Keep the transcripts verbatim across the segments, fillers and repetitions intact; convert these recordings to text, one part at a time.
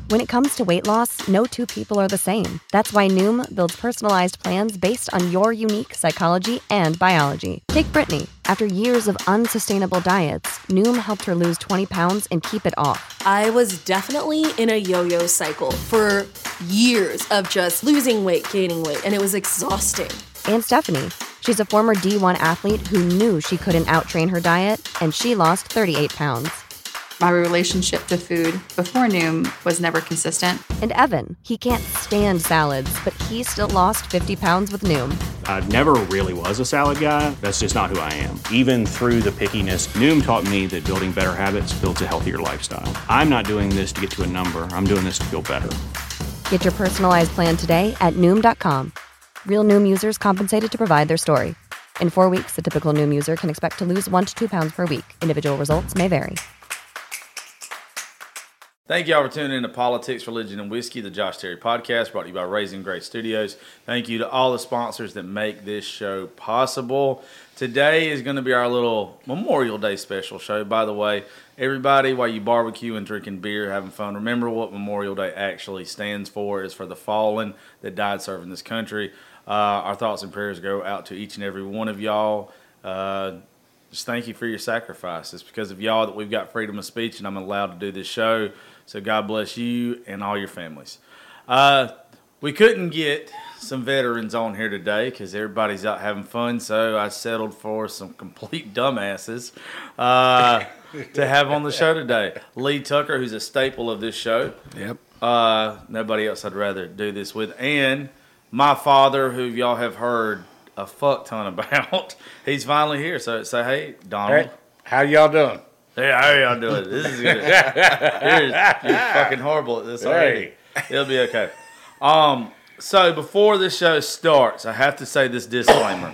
When it comes to weight loss, no two people are the same. That's why Noom builds personalized plans based on your unique psychology and biology. Take Brittany. After years of unsustainable diets, Noom helped her lose twenty pounds and keep it off. I was definitely in a yo-yo cycle for years of just losing weight, gaining weight, and it was exhausting. And Stephanie. She's a former D one athlete who knew she couldn't out-train her diet, and she lost thirty-eight pounds. My relationship to food before Noom was never consistent. And Evan, he can't stand salads, but he still lost fifty pounds with Noom. I never really was a salad guy. That's just not who I am. Even through the pickiness, Noom taught me that building better habits builds a healthier lifestyle. I'm not doing this to get to a number. I'm doing this to feel better. Get your personalized plan today at Noom dot com. Real Noom users compensated to provide their story. In four weeks, the typical Noom user can expect to lose one to two pounds per week. Individual results may vary. Thank y'all for tuning in to Politics, Religion, and Whiskey, the Josh Terry podcast, brought to you by Raising Grace Studios. Thank you to all the sponsors that make this show possible. Today is going to be our little Memorial Day special show. By the way, everybody, while you barbecue and drinking beer, having fun, remember what Memorial Day actually stands for. It's for the fallen that died serving this country. Uh, our thoughts and prayers go out to each and every one of y'all. Uh, just thank you for your sacrifice. It's because of y'all that we've got freedom of speech and I'm allowed to do this show. So God bless you and all your families. Uh, we couldn't get some veterans on here today because everybody's out having fun. So I settled for some complete dumbasses uh, to have on the show today. Lee Tucker, who's a staple of this show. Yep. Uh, nobody else I'd rather do this with. And my father, who y'all have heard a fuck ton about. He's finally here. So say, hey, Donald. Hey, how y'all doing? Hey, how y'all doing? This is good. you're, you're fucking horrible at this already. It'll be okay. Um, so before this show starts, I have to say this disclaimer.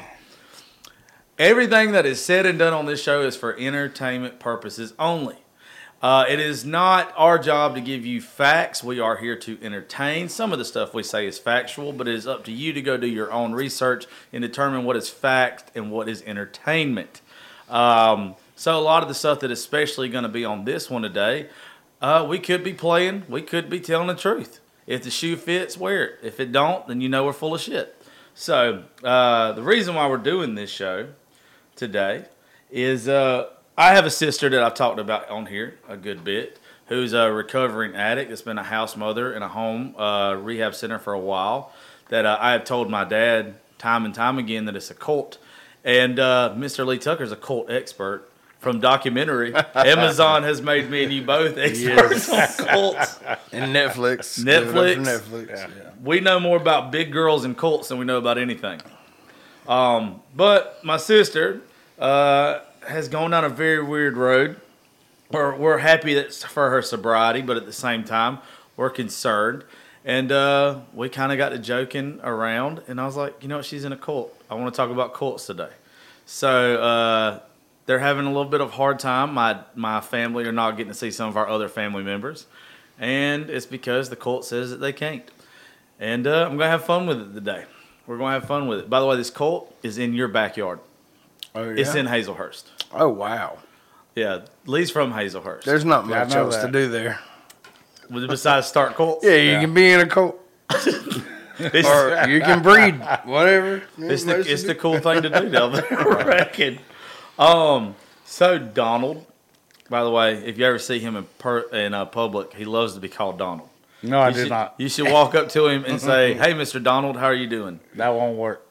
Everything that is said and done on this show is for entertainment purposes only. Uh, it is not our job to give you facts. We are here to entertain. Some of the stuff we say is factual, but it is up to you to go do your own research and determine what is fact and what is entertainment. Um, so a lot of the stuff that is especially going to be on this one today, uh, we could be playing, we could be telling the truth. If the shoe fits, wear it. If it don't, then you know we're full of shit. So uh, the reason why we're doing this show today is uh, I have a sister that I've talked about on here a good bit, who's a recovering addict that's been a house mother in a home uh, rehab center for a while, that uh, I have told my dad time and time again that it's a cult. And uh, Mister Lee Tucker is a cult expert from documentary. Amazon has made me and you both experts yes. on cults. And Netflix. Netflix. Netflix. Yeah. Yeah. We know more about big girls and cults than we know about anything. Um, but my sister uh, has gone down a very weird road. We're, we're happy that's for her sobriety, but at the same time, we're concerned. And uh, we kind of got to joking around, and I was like, you know what, she's in a cult. I want to talk about cults today. So uh, they're having a little bit of a hard time. My my family are not getting to see some of our other family members, and it's because the cult says that they can't. And uh, I'm going to have fun with it today. We're going to have fun with it. By the way, this cult is in your backyard. Oh, yeah? It's in Hazelhurst. Oh, wow. Yeah, Lee's from Hazelhurst. There's not yeah, much else that. to do there. Besides start cults? Yeah, you yeah. can be in a cult. Or you can breed, whatever. It's the, it's the cool thing to do down there, I reckon. Um, so, Donald, by the way, if you ever see him in per, in uh, public, he loves to be called Donald. No, I you did should, not. You should walk up to him and say, hey, Mister Donald, how are you doing? That won't work.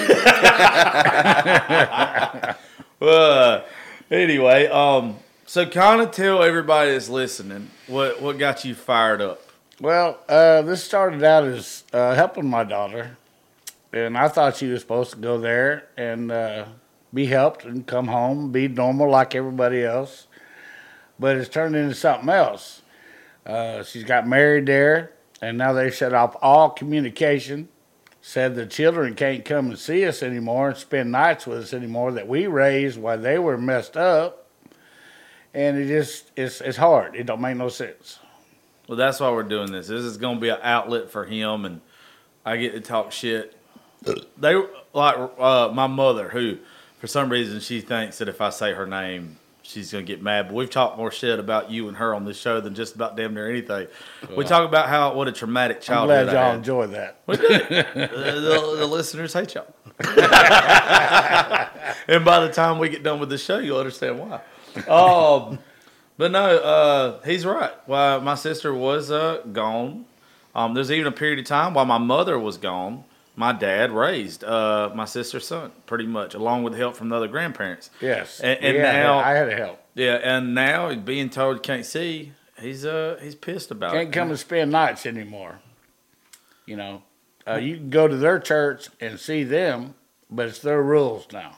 uh, anyway, um, so kind of tell everybody that's listening what, what got you fired up. Well, uh, this started out as uh, helping my daughter, and I thought she was supposed to go there and uh, be helped and come home, be normal like everybody else, but it's turned into something else. Uh, she's got married there, and now they shut off all communication, said the children can't come and see us anymore and spend nights with us anymore that we raised while they were messed up, and it just, it's, it's hard. It don't make no sense. Well, that's why we're doing this. This is going to be an outlet for him, and I get to talk shit. They like uh, my mother, who for some reason she thinks that if I say her name, she's gonna get mad. But we've talked more shit about you and her on this show than just about damn near anything. Well, we talk about how what a traumatic childhood. I'm glad y'all I had. enjoy that. uh, the, the listeners hate y'all. And by the time we get done with the show, you'll understand why. Um, but no, uh, he's right. Well, my sister was uh, gone. Um, there's even a period of time while my mother was gone, my dad raised uh, my sister's son, pretty much, along with help from the other grandparents. Yes. And, and yeah, now I had to help. Yeah, and now being told can't see, he's uh he's pissed about Can't it. come and spend nights anymore. You know, uh, you can go to their church and see them, but it's their rules now.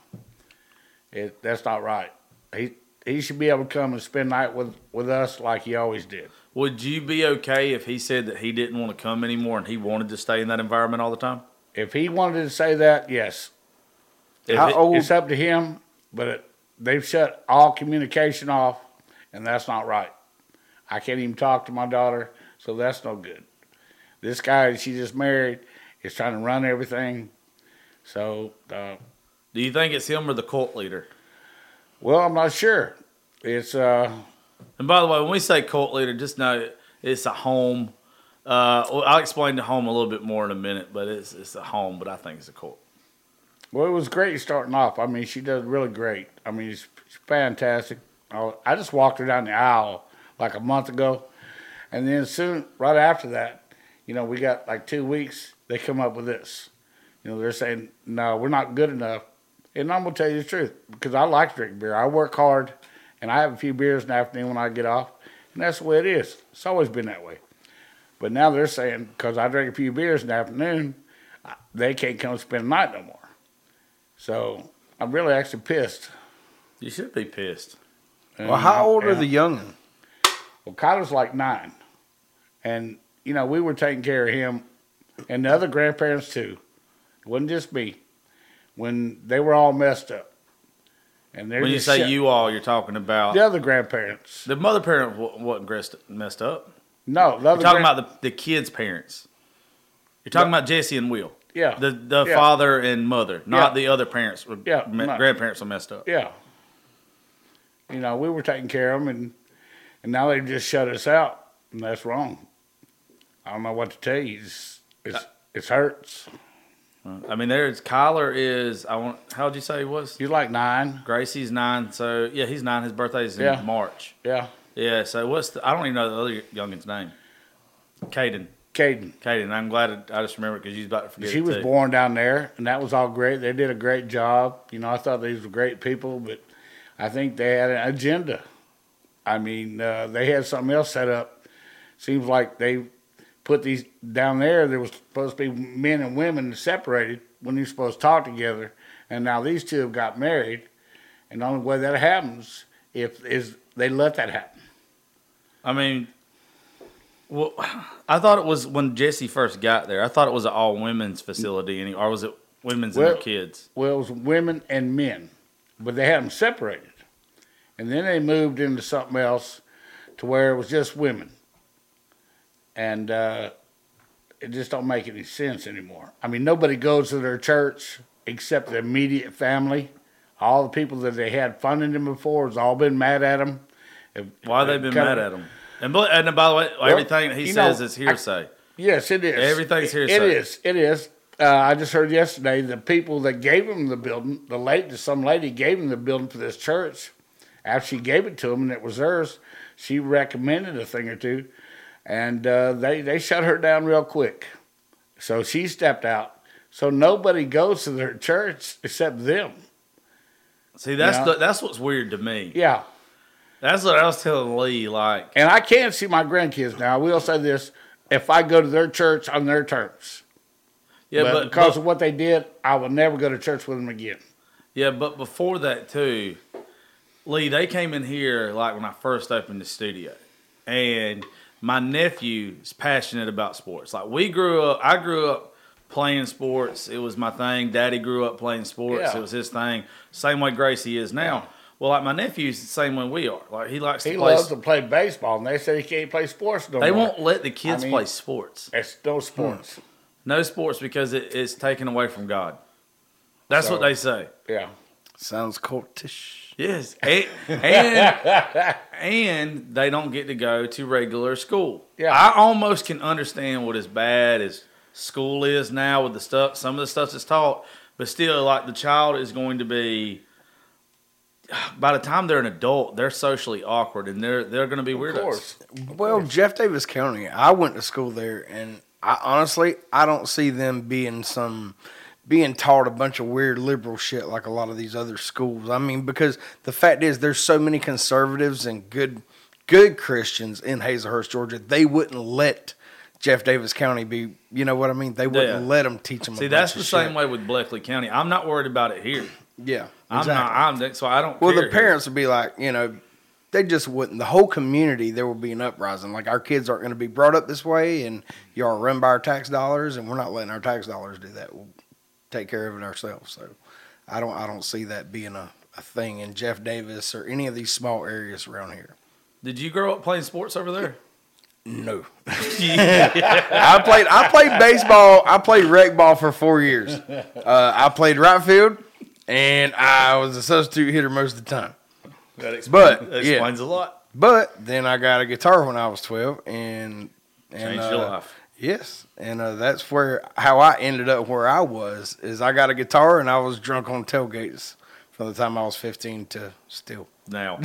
It that's not right. He he should be able to come and spend night with, with us like he always did. Would you be okay if he said that he didn't want to come anymore and he wanted to stay in that environment all the time? If he wanted to say that, yes. If How it- old? It's up to him, but it, they've shut all communication off, and that's not right. I can't even talk to my daughter, so that's no good. This guy she just married is trying to run everything. So, uh, Do you think it's him or the cult leader? well, I'm not sure. It's uh, And by the way, when we say cult leader, just know it's a home. Uh, well, I'll explain the home a little bit more in a minute, but it's it's a home, but I think it's a cult. well, it was great starting off. I mean, she does really great. I mean, she's, she's fantastic. I, I just walked her down the aisle like a month ago, and then soon, right after that, you know, we got like two weeks. They come up with this. You know, they're saying, no, we're not good enough. And I'm going to tell you the truth, because I like to drink beer. I work hard, and I have a few beers in the afternoon when I get off, and that's the way it is. It's always been that way. But now they're saying, because I drink a few beers in the afternoon, they can't come spend the night no more. So I'm really actually pissed. You should be pissed. And, Well, how old are and- the young'un? Well, Kyler's like nine. And, you know, we were taking care of him and the other grandparents too. It wasn't just me. When they were all messed up. And they're When you just say shut- you all, you're talking about the other grandparents. the mother parent wa- wasn't grest- messed up. No, the You're other talking gran- about the, the kids' parents. You're talking about Jesse and Will. Yeah. The the Yeah. father and mother, not Yeah. the other parents. were- Yeah, me- no. grandparents were messed up. Yeah. You know, we were taking care of them, and, and now they just shut us out, and that's wrong. I don't know what to tell you. It's, it's, it hurts. I mean, there's Kyler is. I want. How'd you say he was? You're like nine. Gracie's nine. So yeah, he's nine. His birthday's in Yeah. March. Yeah. Yeah. So what's the? I don't even know the other youngin's name. Caden. Caden. Caden. I'm glad it, I just remember because you was about to forget. She it was too. born down there, and that was all great. They did a great job. You know, I thought these were great people, but I think they had an agenda. I mean, uh, they had something else set up. Seems like they put these down there. There was supposed to be men and women separated when they were supposed to talk together, and now these two have got married. And the only way that happens if is they let that happen. I mean, well, I thought it was when Jesse first got there. I thought it was an all women's facility, any- or was it women's and Well- their kids? Well, it was women and men, but they had them separated. And then they moved into something else to where it was just women. And uh, it just don't make any sense anymore. I mean, nobody goes to their church except the immediate family. All the people that they had funding them before has all been mad at them. Why they been mad at him? And, bu- and by the way, everything that he you says know, is hearsay. Yes, it is. Everything's It- hearsay. It is. It is. Uh, I just heard yesterday the people that gave him the building, the lady, some lady gave him the building for this church. After she gave it to him and it was hers, she recommended a thing or two, and uh, they they shut her down real quick. So she stepped out. So nobody goes to their church except them. See, that's Yeah. the, that's what's weird to me. Yeah. That's what I was telling Lee. Like, And I can't see my grandkids now. I will say this: if I go to their church on their terms. yeah, but, but, because but of what they did, I will never go to church with them again. yeah, but before that too, Lee, they came in here like when I first opened the studio, and my nephew is passionate about sports. Like we grew up, I grew up playing sports. It was my thing. Daddy grew up playing sports. Yeah. It was his thing. Same way Gracie is now. Well, like my nephew's the same way we are. Like he likes to He play. loves to play baseball, and they say he can't play sports no They more. won't let the kids I mean- play sports. It's no sports. No sports because it, it's taken away from God. That's So- what they say. Yeah. Sounds cultish. Yes, and, and and they don't get to go to regular school. Yeah. I almost can understand what as bad as school is now with the stuff, some of the stuff that's taught, but still, like the child is going to be. By the time they're an adult, they're socially awkward and they're they're going to be weirdos. Of course. Well, Jeff Davis County, I went to school there, and I honestly I don't see them being some. being taught a bunch of weird liberal shit like a lot of these other schools. I mean, because the fact is there's so many conservatives and good good Christians in Hazelhurst, Georgia. They wouldn't let Jeff Davis County be, you know what I mean? They wouldn't Yeah. let them teach them See, a bunch that's of the shit. same way with Bleckley County. I'm not worried about it here. Yeah, I'm exactly. not. I'm so I don't. Well, care the parents would be like, you know, they just wouldn't. The whole community, there would be an uprising. Like, our kids aren't going to be brought up this way, and you are run by our tax dollars, and we're not letting our tax dollars do that. We'll take care of it ourselves. So I don't I don't see that being a, a thing in Jeff Davis or any of these small areas around here. Did you grow up playing sports over there? No. I played I played baseball. I played rec ball for four years. Uh, I played right field, and I was a substitute hitter most of the time. That explains, But, that yeah. explains a lot. But then I got a guitar when I was twelve, and, and Changed uh, your life. Yes, and uh, that's where how I ended up where I was. Is I got a guitar and I was drunk on tailgates from the time I was fifteen to still. Now,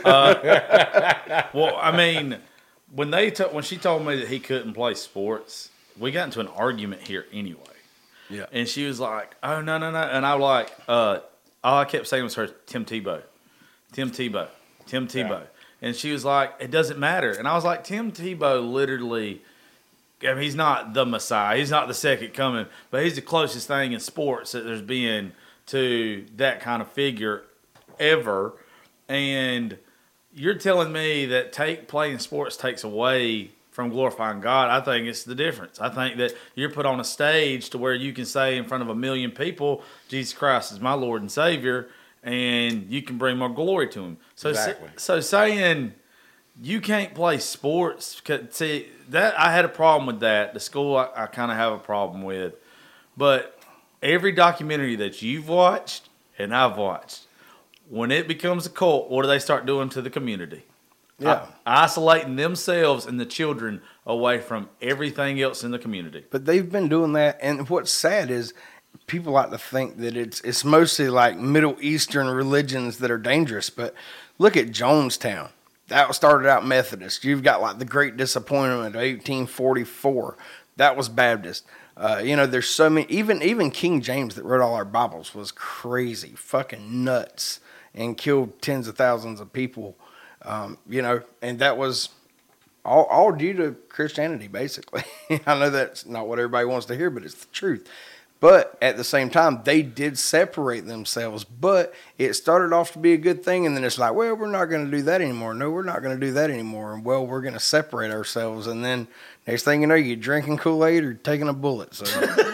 uh, well, I mean, when they t- when she told me that he couldn't play sports, we got into an argument here anyway. Yeah. And she was like, "Oh no, no, no," and I was like, uh, all I kept saying was her Tim Tebow, Tim Tebow, Tim Tebow, yeah. And she was like, "It doesn't matter," and I was like, "Tim Tebow literally." I mean, he's not the Messiah. He's not the second coming, but he's the closest thing in sports that there's been to that kind of figure ever. And you're telling me that take playing sports takes away from glorifying God. I think it's the difference. I think that you're put on a stage to where you can say in front of a million people, Jesus Christ is my Lord and Savior, and you can bring more glory to him. So, Exactly. so saying you can't play sports, see, that I had a problem with that. The school I, I kind of have a problem with. But every documentary that you've watched and I've watched, when it becomes a cult, what do they start doing to the community? Yeah. I, isolating themselves and the children away from everything else in the community. But they've been doing that, and what's sad is people like to think that it's it's mostly like Middle Eastern religions that are dangerous. But look at Jonestown. That started out Methodist. You've got like the Great Disappointment of eighteen forty-four. That was Baptist. Uh, you know, there's so many. Even even King James that wrote all our Bibles was crazy, fucking nuts, and killed tens of thousands of people. Um, you know, and that was all all due to Christianity, basically. I know that's not what everybody wants to hear, but it's the truth. But at the same time, they did separate themselves. But it started off to be a good thing, and then it's like, well, we're not going to do that anymore. No, we're not going to do that anymore. And, well, we're going to separate ourselves. And then next thing you know, you're drinking Kool-Aid or taking a bullet. So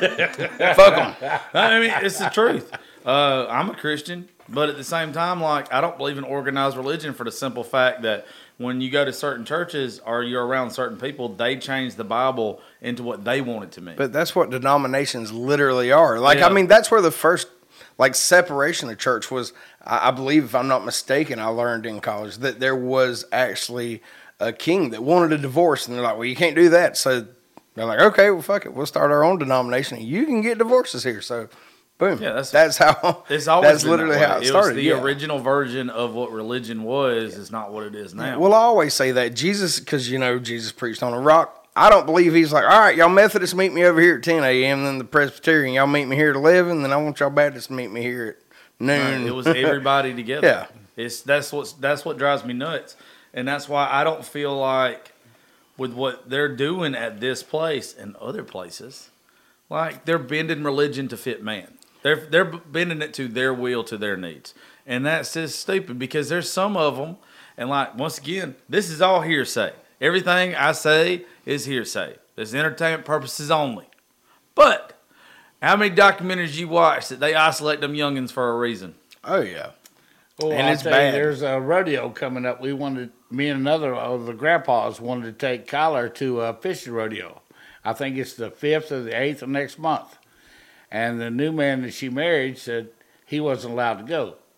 fuck them. I mean, it's the truth. Uh, I'm a Christian, but at the same time, like, I don't believe in organized religion for the simple fact that when you go to certain churches or you're around certain people, they change the Bible into what they want it to mean. But that's what denominations literally are. Like, Yeah. I mean, that's where the first, like, separation of church was. I, I believe, if I'm not mistaken, I learned in college that there was actually a king that wanted a divorce. And they're like, well, you can't do that. So they're like, okay, well, fuck it. We'll start our own denomination. And you can get divorces here. So, boom. Yeah, that's- that's how, It's always that's been literally that way. how it It started. was the yeah. original version of what religion was is not what it is now. Well, I always say that Jesus, because, you know, Jesus preached on a rock. I don't believe he's like, all right, y'all Methodists meet me over here at ten a.m., then the Presbyterian, y'all meet me here at eleven, then I want y'all Baptists to meet me here at noon. It was everybody together. Yeah. It's that's what's that's what drives me nuts. And that's why I don't feel like with what they're doing at this place and other places, like they're bending religion to fit man. They're they're bending it to their will, to their needs. And that's just stupid because there's some of them, and like once again, this is all hearsay. Everything I say is hearsay. It's entertainment purposes only. But how many documentaries you watch that they isolate them youngins for a reason? Oh, yeah. Oh, And I'll it's tell bad. you, there's a rodeo coming up. We wanted, me and another of the grandpas wanted to take Kyler to a fishing rodeo. I think it's the fifth or the eighth of next month. And the new man that she married said he wasn't allowed to go.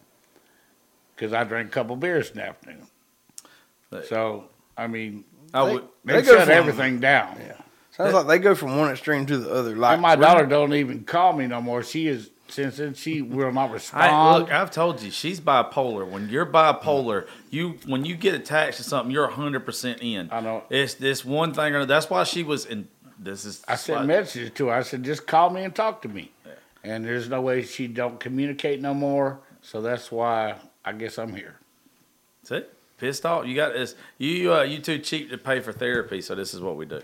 because I drank a couple beers in the afternoon. So, I mean, I they, would, they, they go shut from- everything down. Yeah. Sounds like they go from one extreme to the other. Like And my daughter don't even call me no more. She is, since then, she will not respond. I, look, I've told you, she's bipolar. When you're bipolar, you when you get attached to something, you're one hundred percent in. I know. It's this one thing. Or that's why she was in. This is. I sent why- messages to her. I said, just call me and talk to me. And there's no way she don't communicate no more. So that's why I guess I'm here. See, pissed off. You got this. You uh, you too cheap to pay for therapy. So this is what we do.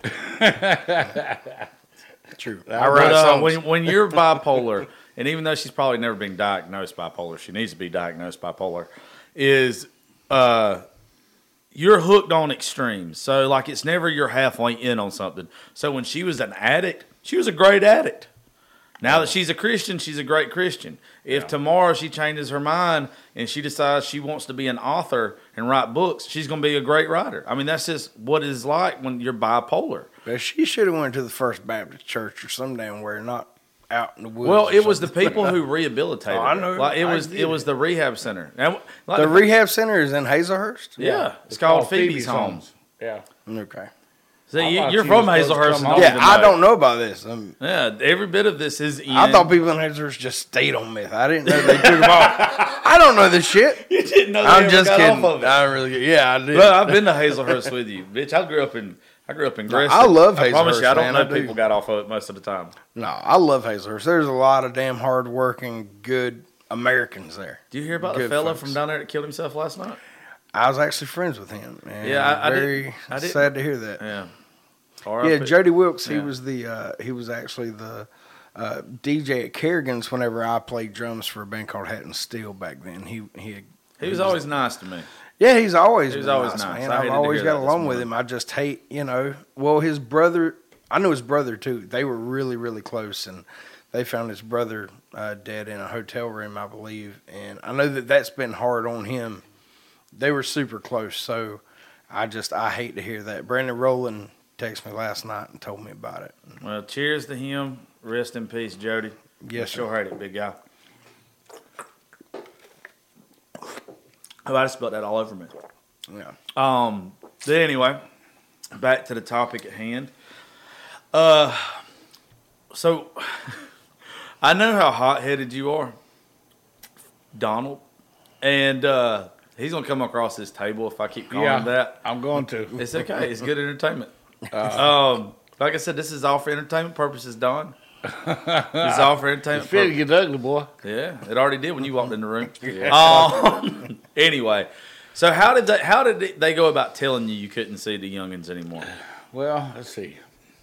True. I I But, write uh, songs. when when you're bipolar, and even though she's probably never been diagnosed bipolar, she needs to be diagnosed bipolar. Is uh, you're hooked on extremes. So like it's never you're halfway in on something. So when she was an addict, she was a great addict. Now that she's a Christian, she's a great Christian. If tomorrow she changes her mind and she decides she wants to be an author and write books, she's going to be a great writer. I mean, that's just what it's like when you're bipolar. But she should have went to the First Baptist Church or some damn where, not out in the woods. Well, or it was the something. people who rehabilitated. Oh, I her. know. Like it I was, get it was it. the rehab center. And, like, The rehab center is in Hazelhurst? yeah, it's, called, Phoebe's, Homes. Yeah. Okay. See, I you, thought you're she from was supposed to Hazelhurst. come And home. don't Yeah, even I know. don't know about this. Um, Yeah, every bit of this is. In. I thought people in Hazelhurst just stayed on meth. I didn't know they took them off. I don't know this shit. you didn't know. They I'm ever just got kidding. Off of it. I really get. Yeah, I did. Bro, I've been to Hazelhurst with you, bitch. I grew up in. I grew up in Greston. I love I promise Hazelhurst, you, I don't man, know I do. people got off of it most of the time. No, I love Hazelhurst. There's a lot of damn hardworking, good Americans there. Do you hear about the Good fella folks. from down there that killed himself last night? I was actually friends with him. And Yeah, I- I didn't- very I didn't- sad to hear that. Yeah. Yeah, Jody Wilkes. He Yeah. was the. Uh, he was actually the uh, D J at Kerrigan's whenever I played drums for a band called Hatton Steel back then. He he. He was always nice to me. Yeah, he's always He was been always nice, nice. man. I I've hated to always hear got that this along with morning. him. I just hate, you know. Well, his brother. I knew his brother too. They were really really close, and they found his brother uh, dead in a hotel room, I believe. And I know that that's been hard on him. They were super close, so I just I hate to hear that. Brandon Rowland texted me last night and told me about it. Well, cheers to him. Rest in peace, Jody. Yes, Sure sir. hate it, big guy. Oh, I just spilled that all over me. Yeah. Um. But anyway, back to the topic at hand. Uh. So, I know how hot-headed you are, Donald, and uh, he's gonna come across this table if I keep calling Yeah, him that. I'm going to. It's okay. It's good entertainment. um, like I said, this is all for entertainment purposes, Don. It's all for entertainment It's fitting purposes. get ugly, boy. Yeah, it already did when you walked in the room. Um, anyway, so how did they, how did they go about telling you you couldn't see the youngins anymore? Well, let's see.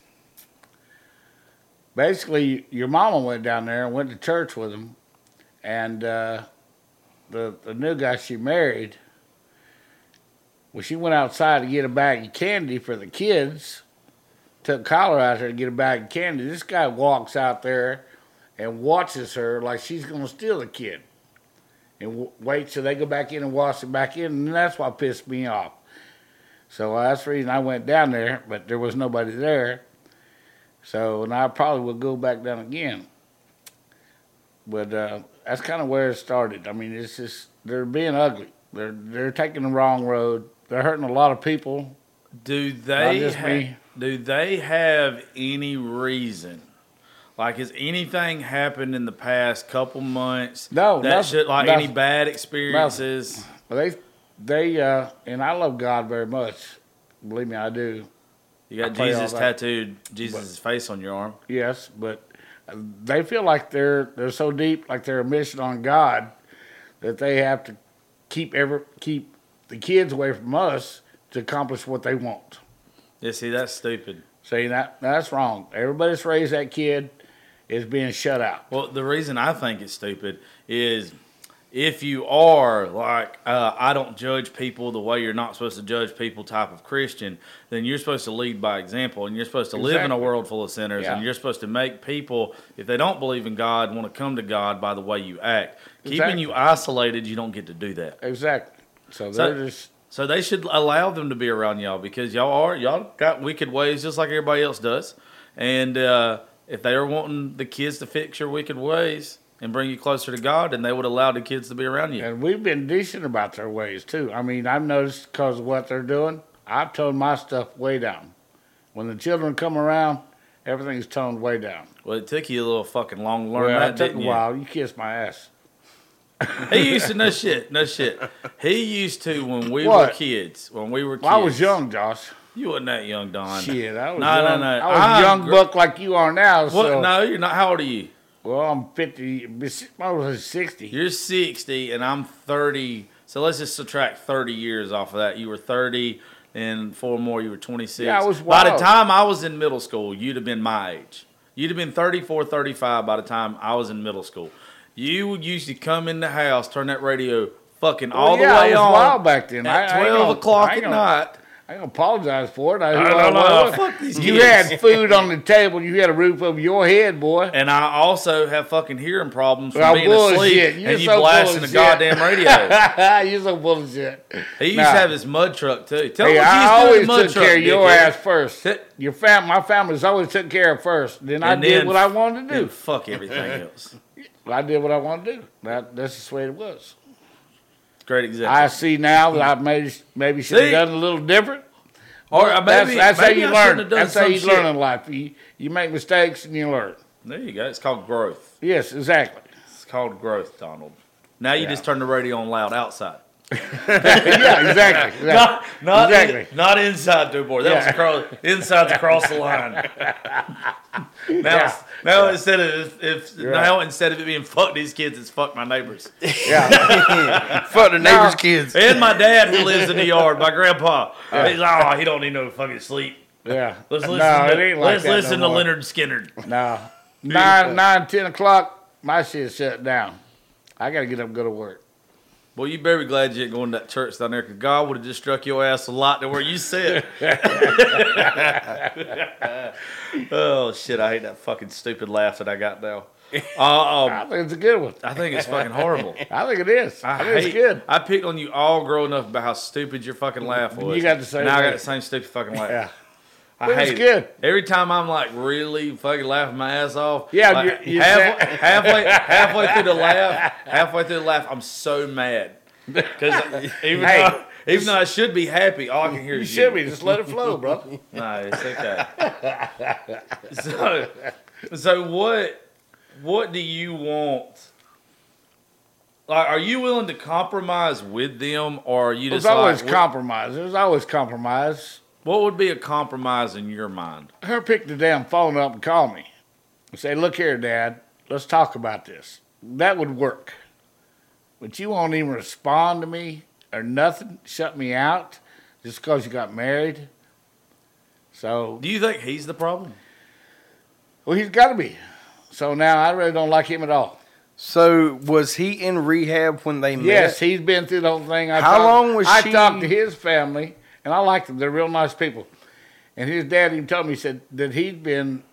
Basically, your mama went down there and went to church with him, and uh, the the new guy she married. Well, she went outside to get a bag of candy for the kids. Took Kyler out there to get a bag of candy. This guy walks out there and watches her like she's going to steal the kid, and w- waits till they go back in and wash it back in, and that's what pissed me off. So uh, that's the reason I went down there, but there was nobody there. So, and I probably will go back down again. But uh, that's kind of where it started. I mean, it's just, they're being ugly. They're they're taking the wrong road. They're hurting a lot of people. Do they just ha- me. do they have any reason? Like, has anything happened in the past couple months? No, that nothing. should like any Nothing. bad experiences. But they, they, uh, and I love God very much. Believe me, I do. You I got pray all Jesus that. tattooed, Jesus' face on your arm. Yes, but they feel like they're they're so deep, like they're a mission on God, that they have to keep ever keep the kids away from us to accomplish what they want. Yeah, see, that's stupid. See, that that's wrong. Everybody that's raised that kid is being shut out. Well, the reason I think it's stupid is if you are like, uh, I don't judge people the way you're not supposed to judge people type of Christian, then you're supposed to lead by example, and you're supposed to live in a Exactly. world full of sinners, Yeah. and you're supposed to make people, if they don't believe in God, want to come to God by the way you act. Keeping Exactly. you isolated, you don't get to do that. Exactly. So So- they're just So they should allow them to be around y'all because y'all are y'all got wicked ways just like everybody else does, and uh, if they are wanting the kids to fix your wicked ways, and bring you closer to God, and they would allow the kids to be around you. And we've been decent about their ways, too. I mean, I've noticed because of what they're doing, I've toned my stuff way down. When the children come around, everything's toned way down. Well, it took you a little fucking long to learn well, that, it took didn't a you? while. You kissed my ass. He used to, no shit, no shit. He used to, when we What? were kids, when we were kids. Well, I was young, Josh. You wasn't that young, Don. Shit, I was no, young. no, no. I was I'm a young gr- buck like you are now. What? So. No, you're not. How old are you? Well, I'm fifty. I was sixty. You're sixty, and I'm thirty. So let's just subtract thirty years off of that. You were thirty, and four more, you were twenty-six. Yeah, I was By the wild. time I was in middle school, you'd have been my age. You'd have been thirty-four, thirty-five by the time I was in middle school. You would usually come in the house, turn that radio fucking all Well, yeah, the way I was on wild back then. at I- I ain't twelve gonna- o'clock I at ain't gonna- night. I ain't gonna apologize for it. I, No, no, I- no, I- fuck these You kids. had food on the table. You had a roof over your head, boy. And I also have fucking hearing problems from Oh, being bullshit. asleep You're and you so blasting full the of goddamn shit. radio. You're so full of shit. He used Nah. to have his mud truck too. Tell Hey, him what you I used to do always with the mud took truck, care of your dickhead. ass first. T- Your fam, my family's always took care of first. Then I And did then- what I wanted to Then do. fuck everything else. I did what I wanted to do. That, that's just the way it was. Great example. I see now that I maybe maybe should have See? done it a little different. Or But uh, maybe, that's that's maybe how I you shouldn't learn. have done That's how some you shit. learn in life. You you make mistakes and you learn. There you go. It's called growth. Yes, exactly. It's called growth, Donald. Now you Yeah. just turn the radio on loud outside. yeah, exactly. exactly. Not, not, Exactly. in, not inside, Dubois. That was Yeah. across, inside's across the line. Now, Yeah. now instead of if You're now right. instead of it being fuck these kids, it's fuck my neighbors Yeah. Fuck the neighbor's No. kids. and my dad who lives in the yard. My grandpa. He's like, oh, he don't need no fucking sleep. Yeah. Let's listen. no, to, it ain't like let's that listen no to more. Leonard Skinner. No. Nine, nine, ten o'clock, my shit's shut down. I gotta get up and go to work. Well, you better be glad you ain't going to that church down there, because God would have just struck your ass a lot to where you sit. Oh, shit. I hate that fucking stupid laugh that I got now. Uh, I um, think it's a good one. I think it's fucking horrible. I think it is. I, I, think hate, it's good. I picked on you all growing up about how stupid your fucking laugh was. You got the same Now I got laugh. the same stupid fucking laugh. Yeah. I But it's hate good. it. Every time I'm like really fucking laughing my ass off. Yeah, like, you- you half- said- halfway, halfway through the laugh, halfway through the laugh, I'm so mad because even Hey, though even though I should be happy, all I can hear You is should be. Just let it flow, bro. No, it's okay. so, so what what do you want? Like, are you willing to compromise with them, or are you There's just always like, compromise. There's always compromise. what would be a compromise in your mind? Her pick the damn phone up and call me and say, look here, Dad, let's talk about this. That would work. But you won't even respond to me or nothing, shut me out just because you got married. So, Do you think he's the problem? well, he's got to be. So now I really don't like him at all. So was he in rehab when they met? Yes, he's been through the whole thing. I How talked- long was I she- talked to his family, and I like them. They're real nice people. And his dad even told me, he said that he'd been,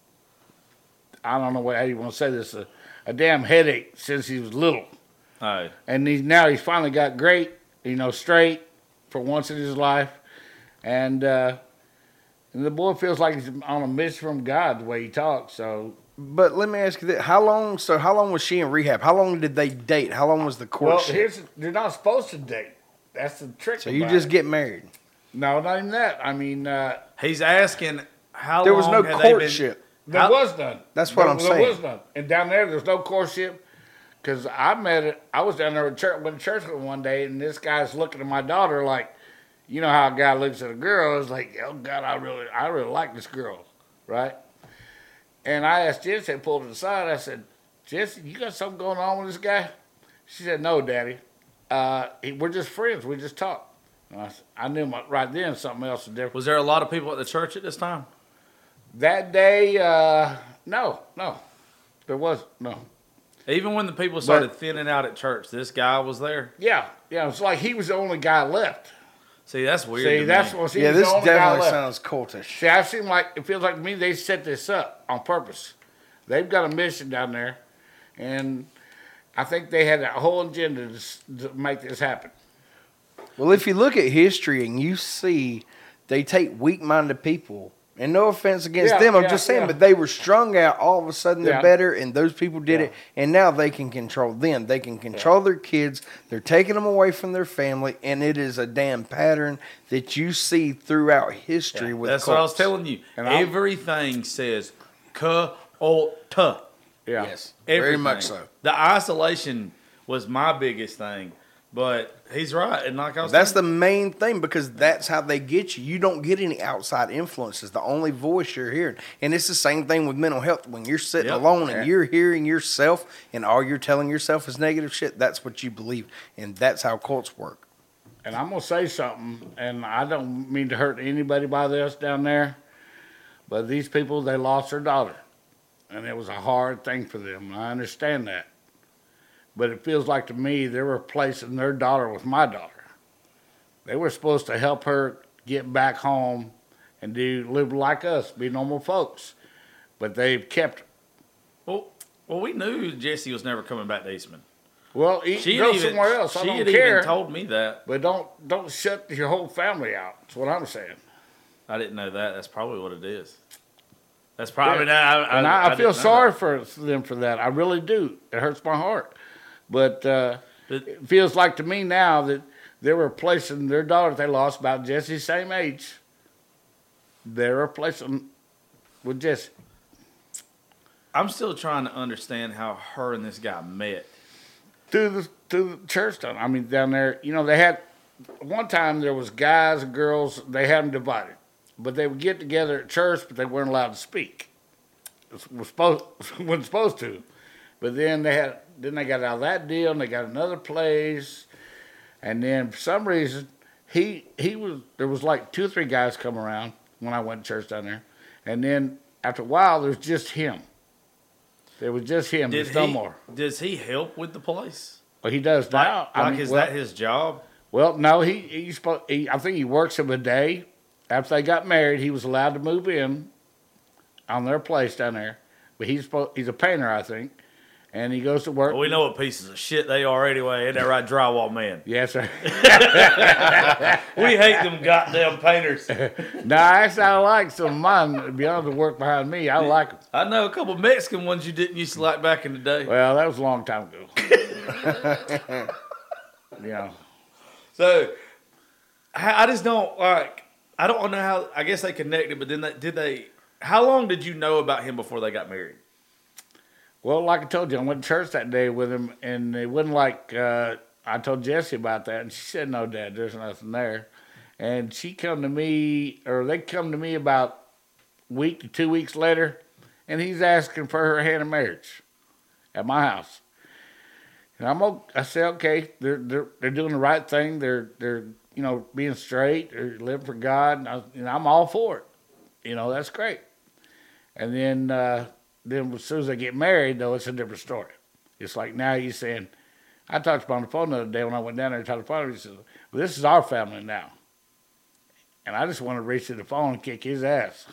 I don't know what, how you want to say this, a, a damn headache since he was little. Oh, And he's now he's finally got great, you know, straight for once in his life. And, uh, and the boy feels like he's on a mission from God the way he talks. So, But let me ask you this: How long? So how long was she in rehab? How long did they date? How long was the well, courtship? here's they're not supposed to date. That's the trick. so you about just it. get married. No, not even that. I mean, uh, he's asking how There long was no have they been- courtship. there How- was none. That's what there, I'm there saying. was none. And down there, there's no courtship. Because I met it. I was down there at church, went to church with him one day, and this guy's looking at my daughter like, you know how a guy looks at a girl. It's like, oh God, I really, I really like this girl, right? And I asked Jesse, I pulled her aside. I said, Jesse, you got something going on with this guy? She said, no, Daddy. Uh, he, we're just friends. We just talk. And I, said, I knew my, right then something else was different. Was there a lot of people at the church at this time? That day, uh, no, no, there was no. Even when the people started thinning out at church, this guy was there. Yeah, yeah. It's like he was the only guy left. See, that's weird. See, to that's me. what. See, Yeah, he was this the only guy definitely left. sounds cultish. See, I seem like it feels like to me they set this up on purpose. They've got a mission down there, and I think they had a whole agenda to, s- to make this happen. Well, if you look at history and you see they take weak-minded people And no offense against Yeah, them, I'm yeah, just saying, yeah. but they were strung out. All of a sudden, they're Yeah. better, and those people did Yeah. it. And now they can control them. They can control their kids. They're taking them away from their family, and it is a damn pattern that you see throughout history with That's what I was cults. telling you. And I'm- Everything says "ka-o-ta." Yeah. Yes, very Everything. much so. The isolation was my biggest thing, but he's right. And like I was That's the telling main thing because that's how they get you. You don't get any outside influences. The only voice you're hearing. And it's the same thing with mental health. When you're sitting Yep. alone and you're hearing yourself and all you're telling yourself is negative shit, that's what you believe. And that's how cults work. And I'm going to say something, and I don't mean to hurt anybody by this down there, but these people, they lost their daughter. And it was a hard thing for them. And I understand that. But it feels like to me they were replacing their daughter with my daughter. They were supposed to help her get back home and do live like us, be normal folks. But they've kept her. Well, well, we knew Jesse was never coming back to Eastman. Well, eat, She go had even, somewhere else. I she don't had care. even told me that. But don't don't shut your whole family out. That's what I'm saying. I didn't know that. That's probably what it is. That's probably that. I, I, And I, I, I feel didn't know sorry that. for them for that. I really do. It hurts my heart. But uh, But- it feels like to me now that they're replacing their daughter they lost about Jesse's same age. They're replacing with Jesse. I'm still trying to understand how her and this guy met. Through the through the church down. I mean down there, you know, they had one time there was guys and girls, they had them divided. But they would get together at church, but they weren't allowed to speak. It was supposed wasn't supposed to. But then they had then they got out of that deal and they got another place. And then for some reason he he was there was like two or three guys come around when I went to church down there. And then after a while there was just him. There was just him, Did there's no he, more. Does he help with the place? Well, he does Like, now. I like mean, is well, that his job? well, no, he he's supposed. He, I think he works him a day. After they got married, he was allowed to move in on their place down there. But he's supposed, he's a painter, I think, and he goes to work. Well, we know what pieces of shit they are anyway. Ain't that right, drywall man? Yes, sir. We hate them goddamn painters. No, actually, I like some of mine. Beyond the work behind me, I like them. I know a couple Mexican ones you didn't used to like back in the day. Well, that was a long time ago. Yeah. So I I just don't like. I don't know how. I guess they connected, but then they, did they? How long did you know about him before they got married? Well, like I told you, I went to church that day with him, and it wasn't like uh, I told Jessie about that, and she said, "No, Dad, there's nothing there." And she come to me, or they come to me about a week to two weeks later, and he's asking for her hand in marriage at my house. And I'm o- I said, okay, they're they're they're doing the right thing. They're they're you know being straight. They're living for God, and, I, and I'm all for it. You know, that's great. And then. Uh, Then as soon as they get married, though, it's a different story. It's like now he's saying, I talked to him on the phone the other day when I went down there and talked to him. He said, well, this is our family now. And I just want to reach to the phone and kick his ass.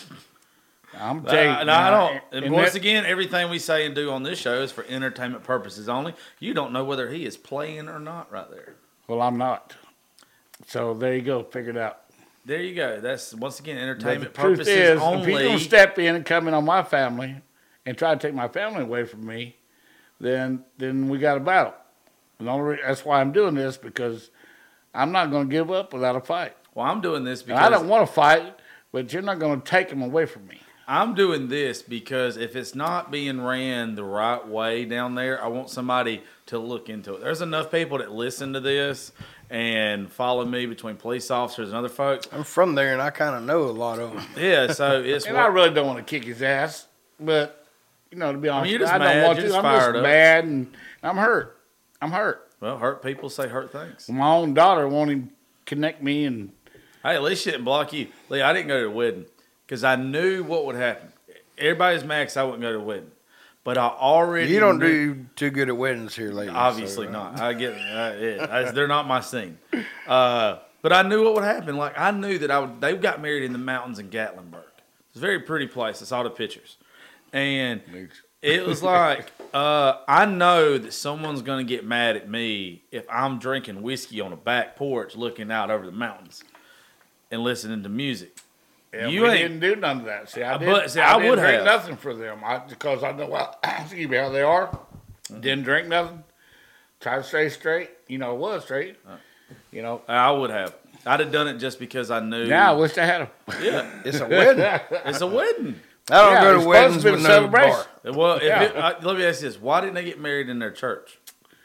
I'm telling you. Uh, no, I don't. and And once that- again, everything we say and do on this show is for entertainment purposes only. You don't know whether he is playing or not right there. Well, I'm not. So there you go. Figure it out. There you go. That's, once again, But entertainment the truth purposes is, only. if he's going to step in and come in on my family and try to take my family away from me, then then we got a battle. And the only re- that's why I'm doing this, because I'm not going to give up without a fight. Well, I'm doing this And because I don't want to fight, but you're not going to take them away from me. I'm doing this because if it's not being ran the right way down there, I want somebody to look into it. There's enough people that listen to this and follow me between police officers and other folks. I'm from there, and I kind of know a lot of them. Yeah, so it's And what, I really don't want to kick his ass, but, you know, to be honest, you're just I don't mad. want You're to. just I'm fired just up. mad, and I'm hurt. I'm hurt. well, hurt people say hurt things. My own daughter won't even connect me, and Hey, at least she didn't block you. Lee, I didn't go to the wedding because I knew what would happen. Everybody's mad because I wouldn't go to the wedding. But I already You don't knew, do too good at weddings here lately. obviously so, uh, not. I get uh, yeah, I- they're not my scene. Uh, but I knew what would happen. Like I knew that I would. They got married in the mountains in Gatlinburg. It's a very pretty place. I saw the pictures, and it was like uh, I know that someone's going to get mad at me if I'm drinking whiskey on a back porch, looking out over the mountains and listening to music. Yeah, You we ain't- didn't do none of that. See, I Uh, did. but, see, I, I didn't would drink have. nothing for them I, because I know well, excuse me, how they are. Mm-hmm. Didn't drink nothing. Tried to stay straight. You know, it was straight. You know. I would have. I'd have done it just because I knew. Now I wish I had a. Yeah, It's a wedding. it's a wedding. I don't Yeah, go it's to supposed weddings to be with a no celebration. bar. Well, if Yeah. it, I, let me ask you this: why didn't they get married in their church?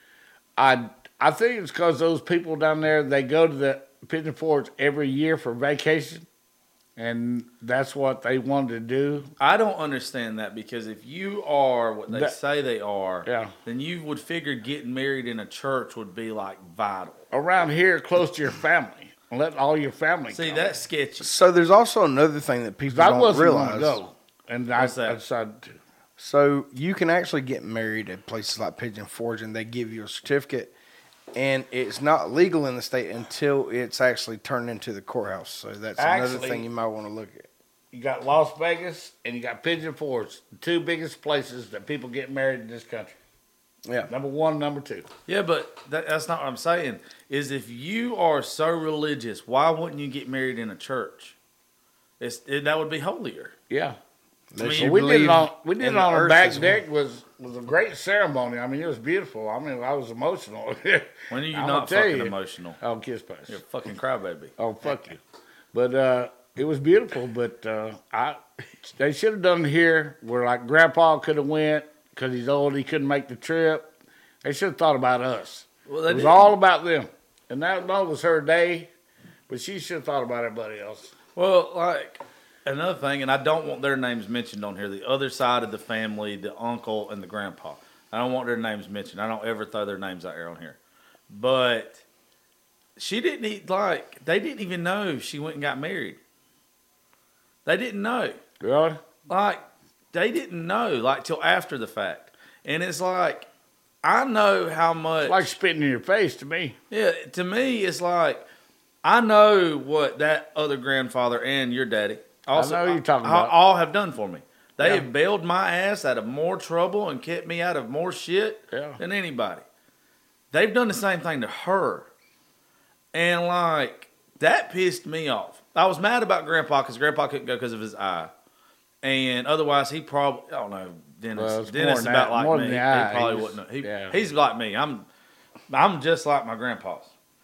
I I think it's because those people down there they go to the Pigeon Forge every year for vacation, and that's what they wanted to do. I don't understand that because if you are what they That- say they are, Yeah. then you would figure getting married in a church would be like vital. Around here, close to your family, and let all your family. See, come. that's sketchy. So there's also another thing that people 'Cause I don't wasn't realize. going to go, and I, What's that? I decided to. So you can actually get married at places like Pigeon Forge, and they give you a certificate, and it's not legal in the state until it's actually turned into the courthouse. So that's another Actually- thing you might want to look at. You got Las Vegas and you got Pigeon Forge, the two biggest places that people get married in this country. Yeah. Number one, number two. Yeah, but that, that's not what I'm saying. Is if you are so religious, why wouldn't you get married in a church? It's it, that would be holier. Yeah. Unless mean, you we did it believe on we did in it the on the earth back as well. deck was was a great ceremony. I mean, it was beautiful. I mean, I was emotional. When are you I'm not gonna tell fucking you. emotional? Oh, kiss pass. You're a fucking crybaby. Oh, fuck you. But uh, it was beautiful. But uh, I they should have done it here where like Grandpa could have went because he's old. He couldn't make the trip. They should have thought about us. Well, they It was didn't. all about them, and that, that was her day. But she should have thought about everybody else. Well, like another thing, and I don't want their names mentioned on here. The other side of the family, the uncle and the grandpa. I don't want their names mentioned. I don't ever throw their names out here on here. But she didn't e- like. They didn't even know she went and got married. They didn't know. Really? Like they didn't know. Like till after the fact. And it's like I know how much. It's like spitting in your face to me. Yeah, to me, it's like I know what that other grandfather and your daddy also I know you're talking all, about. all have done for me. They Yeah. have bailed my ass out of more trouble and kept me out of more shit Yeah. than anybody. They've done the same thing to her, and like that pissed me off. I was mad about Grandpa because Grandpa couldn't go because of his eye, and otherwise he probably I don't know. Dennis, Well, it's Dennis more is than about that- like more me. than He the eye. probably He's- wouldn't. He, yeah. He's like me. I'm, I'm just like my grandpa's,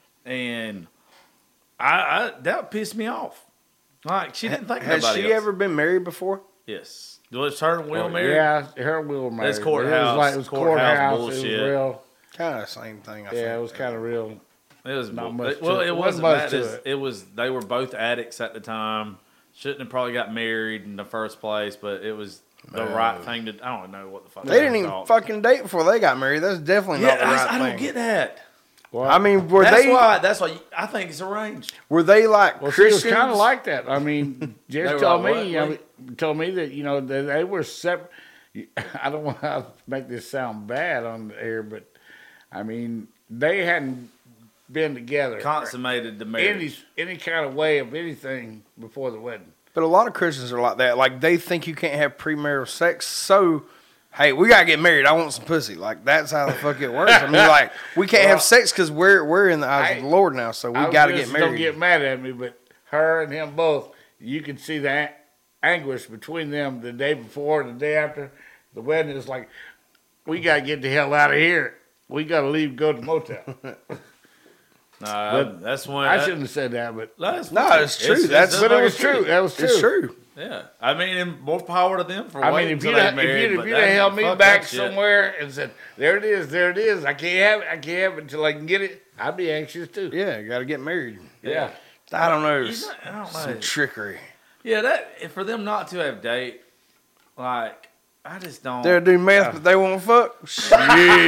and I, I that pissed me off. Like she didn't think Has nobody she else. ever been married before? Yes. Was her and Will married? Yeah, her and Will married. That's But courthouse- It was like it was courthouse courthouse. It bullshit. was real. Kind of the same thing. I think. Yeah, it was kind of real. It was Not bull- much it- well, to it. it Wasn't wasn't much that. to It's- it. It was they were both addicts at the time. Shouldn't have probably got married in the first place, but it was the right thing to. I don't know what the fuck. They didn't even thought. fucking date before they got married. That's definitely Yeah, not the that's- right I thing. don't get that. Well, I mean, were That's they why. That's why you- I think it's arranged. were they like well, she was Christians? kind of like that. I mean, They just were told like, me, what? I mean, told me that you know they, they were separate. I don't want to make this sound bad on the air, but I mean, they hadn't been together Consummated the marriage. any any kind of way of anything before the wedding. But a lot of Christians are like that. Like they think you can't have premarital sex. So, hey, we gotta get married. I want some pussy. Like that's how the fuck it works. I mean, like we can't Well, have sex because we're we're in the eyes I- of the Lord now. So we I gotta was get just- married. Don't get mad at me, but her and him both, you could see the an- anguish between them the day before and the day after the wedding. It's like, we got to get the hell out of here. We got to leave, go to the motel. Nah, But that's when I that- shouldn't have said that, but That's No, fine. it's true. That's- but it was true. That was true. It's true. Yeah, I mean, and more power to them for I mean, waiting if until you'd they have, if married. you'd, but if you'd that- have held me fuck back that shit. somewhere and said, there it is, there it is, I can't have it, I can't have it until I can get it, I'd be anxious too. Yeah, you gotta get married. Yeah. I don't know. You s- know, I don't Some know. trickery. Yeah, that for them not to have date, like I just don't. They'll do meth, but they won't fuck. Shit.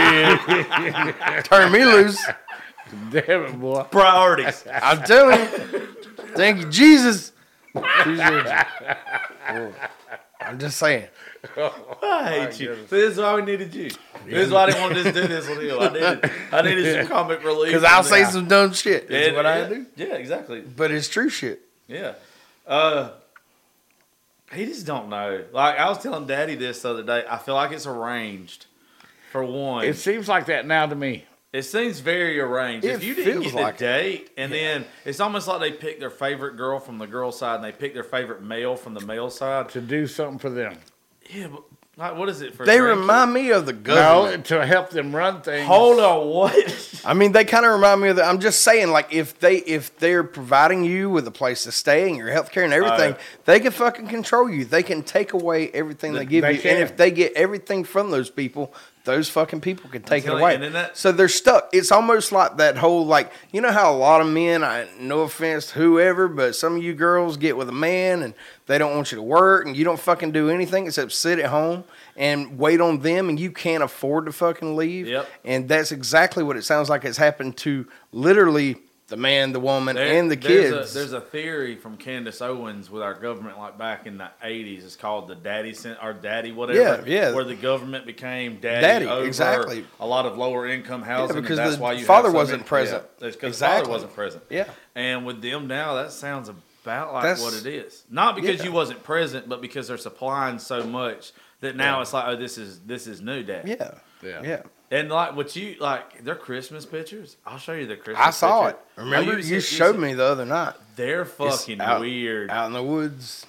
Turn me loose. Damn it, boy. priorities. I'm telling you. Thank you, Jesus. Appreciate you. I'm just saying. I hate you. This is why we needed you. This is why I didn't want to just do this with you. I needed, I needed some comic relief. Because I'll say some dumb shit. That's And- what I yeah, do. Yeah, exactly. But it's true shit. Yeah. Uh, he just don't know. Like I was telling Daddy this the other day. I feel like it's arranged. For one, It seems like that now to me. It seems very arranged. It if you didn't feels get like the date, and then it's almost like they pick their favorite girl from the girl side, and they pick their favorite male from the male side. To do something for them. Yeah, but like, what is it for? They drinking? remind me of the No, government. to help them run things. Hold on, what? I mean, they kind of remind me of that. I'm just saying, like, if they if they're providing you with a place to stay and your health care and everything, Uh, they can fucking control you. They can take away everything they give they you. can. And if they get everything from those people, those fucking people can take it telling you, away. and then that- So they're stuck. It's almost like that whole, like, you know how a lot of men, I no offense to whoever, but some of you girls get with a man and they don't want you to work and you don't fucking do anything except sit at home and wait on them and you can't afford to fucking leave. Yep. And that's exactly what it sounds like has happened to literally the man, the woman, There- and the there's kids. A, there's a theory from Candace Owens with our government, like back in the eighties. It's called the daddy cent or daddy whatever. Yeah, yeah. Where the government became daddy, Daddy, over exactly. a lot of lower income housing. because and that's the why you father have so wasn't many- present. Yeah, because Exactly. the father wasn't present. Yeah. And with them now, that sounds about like That's- what it is. Not because yeah. you wasn't present, but because they're supplying so much that now it's like, oh, this is this is new, dad. yeah. Yeah. Yeah. And like what you like, their Christmas pictures. I'll show you their Christmas. I saw picture. it. Remember, Oh, you, said- you showed said- me the other night. They're It's fucking out- weird. Out in the woods.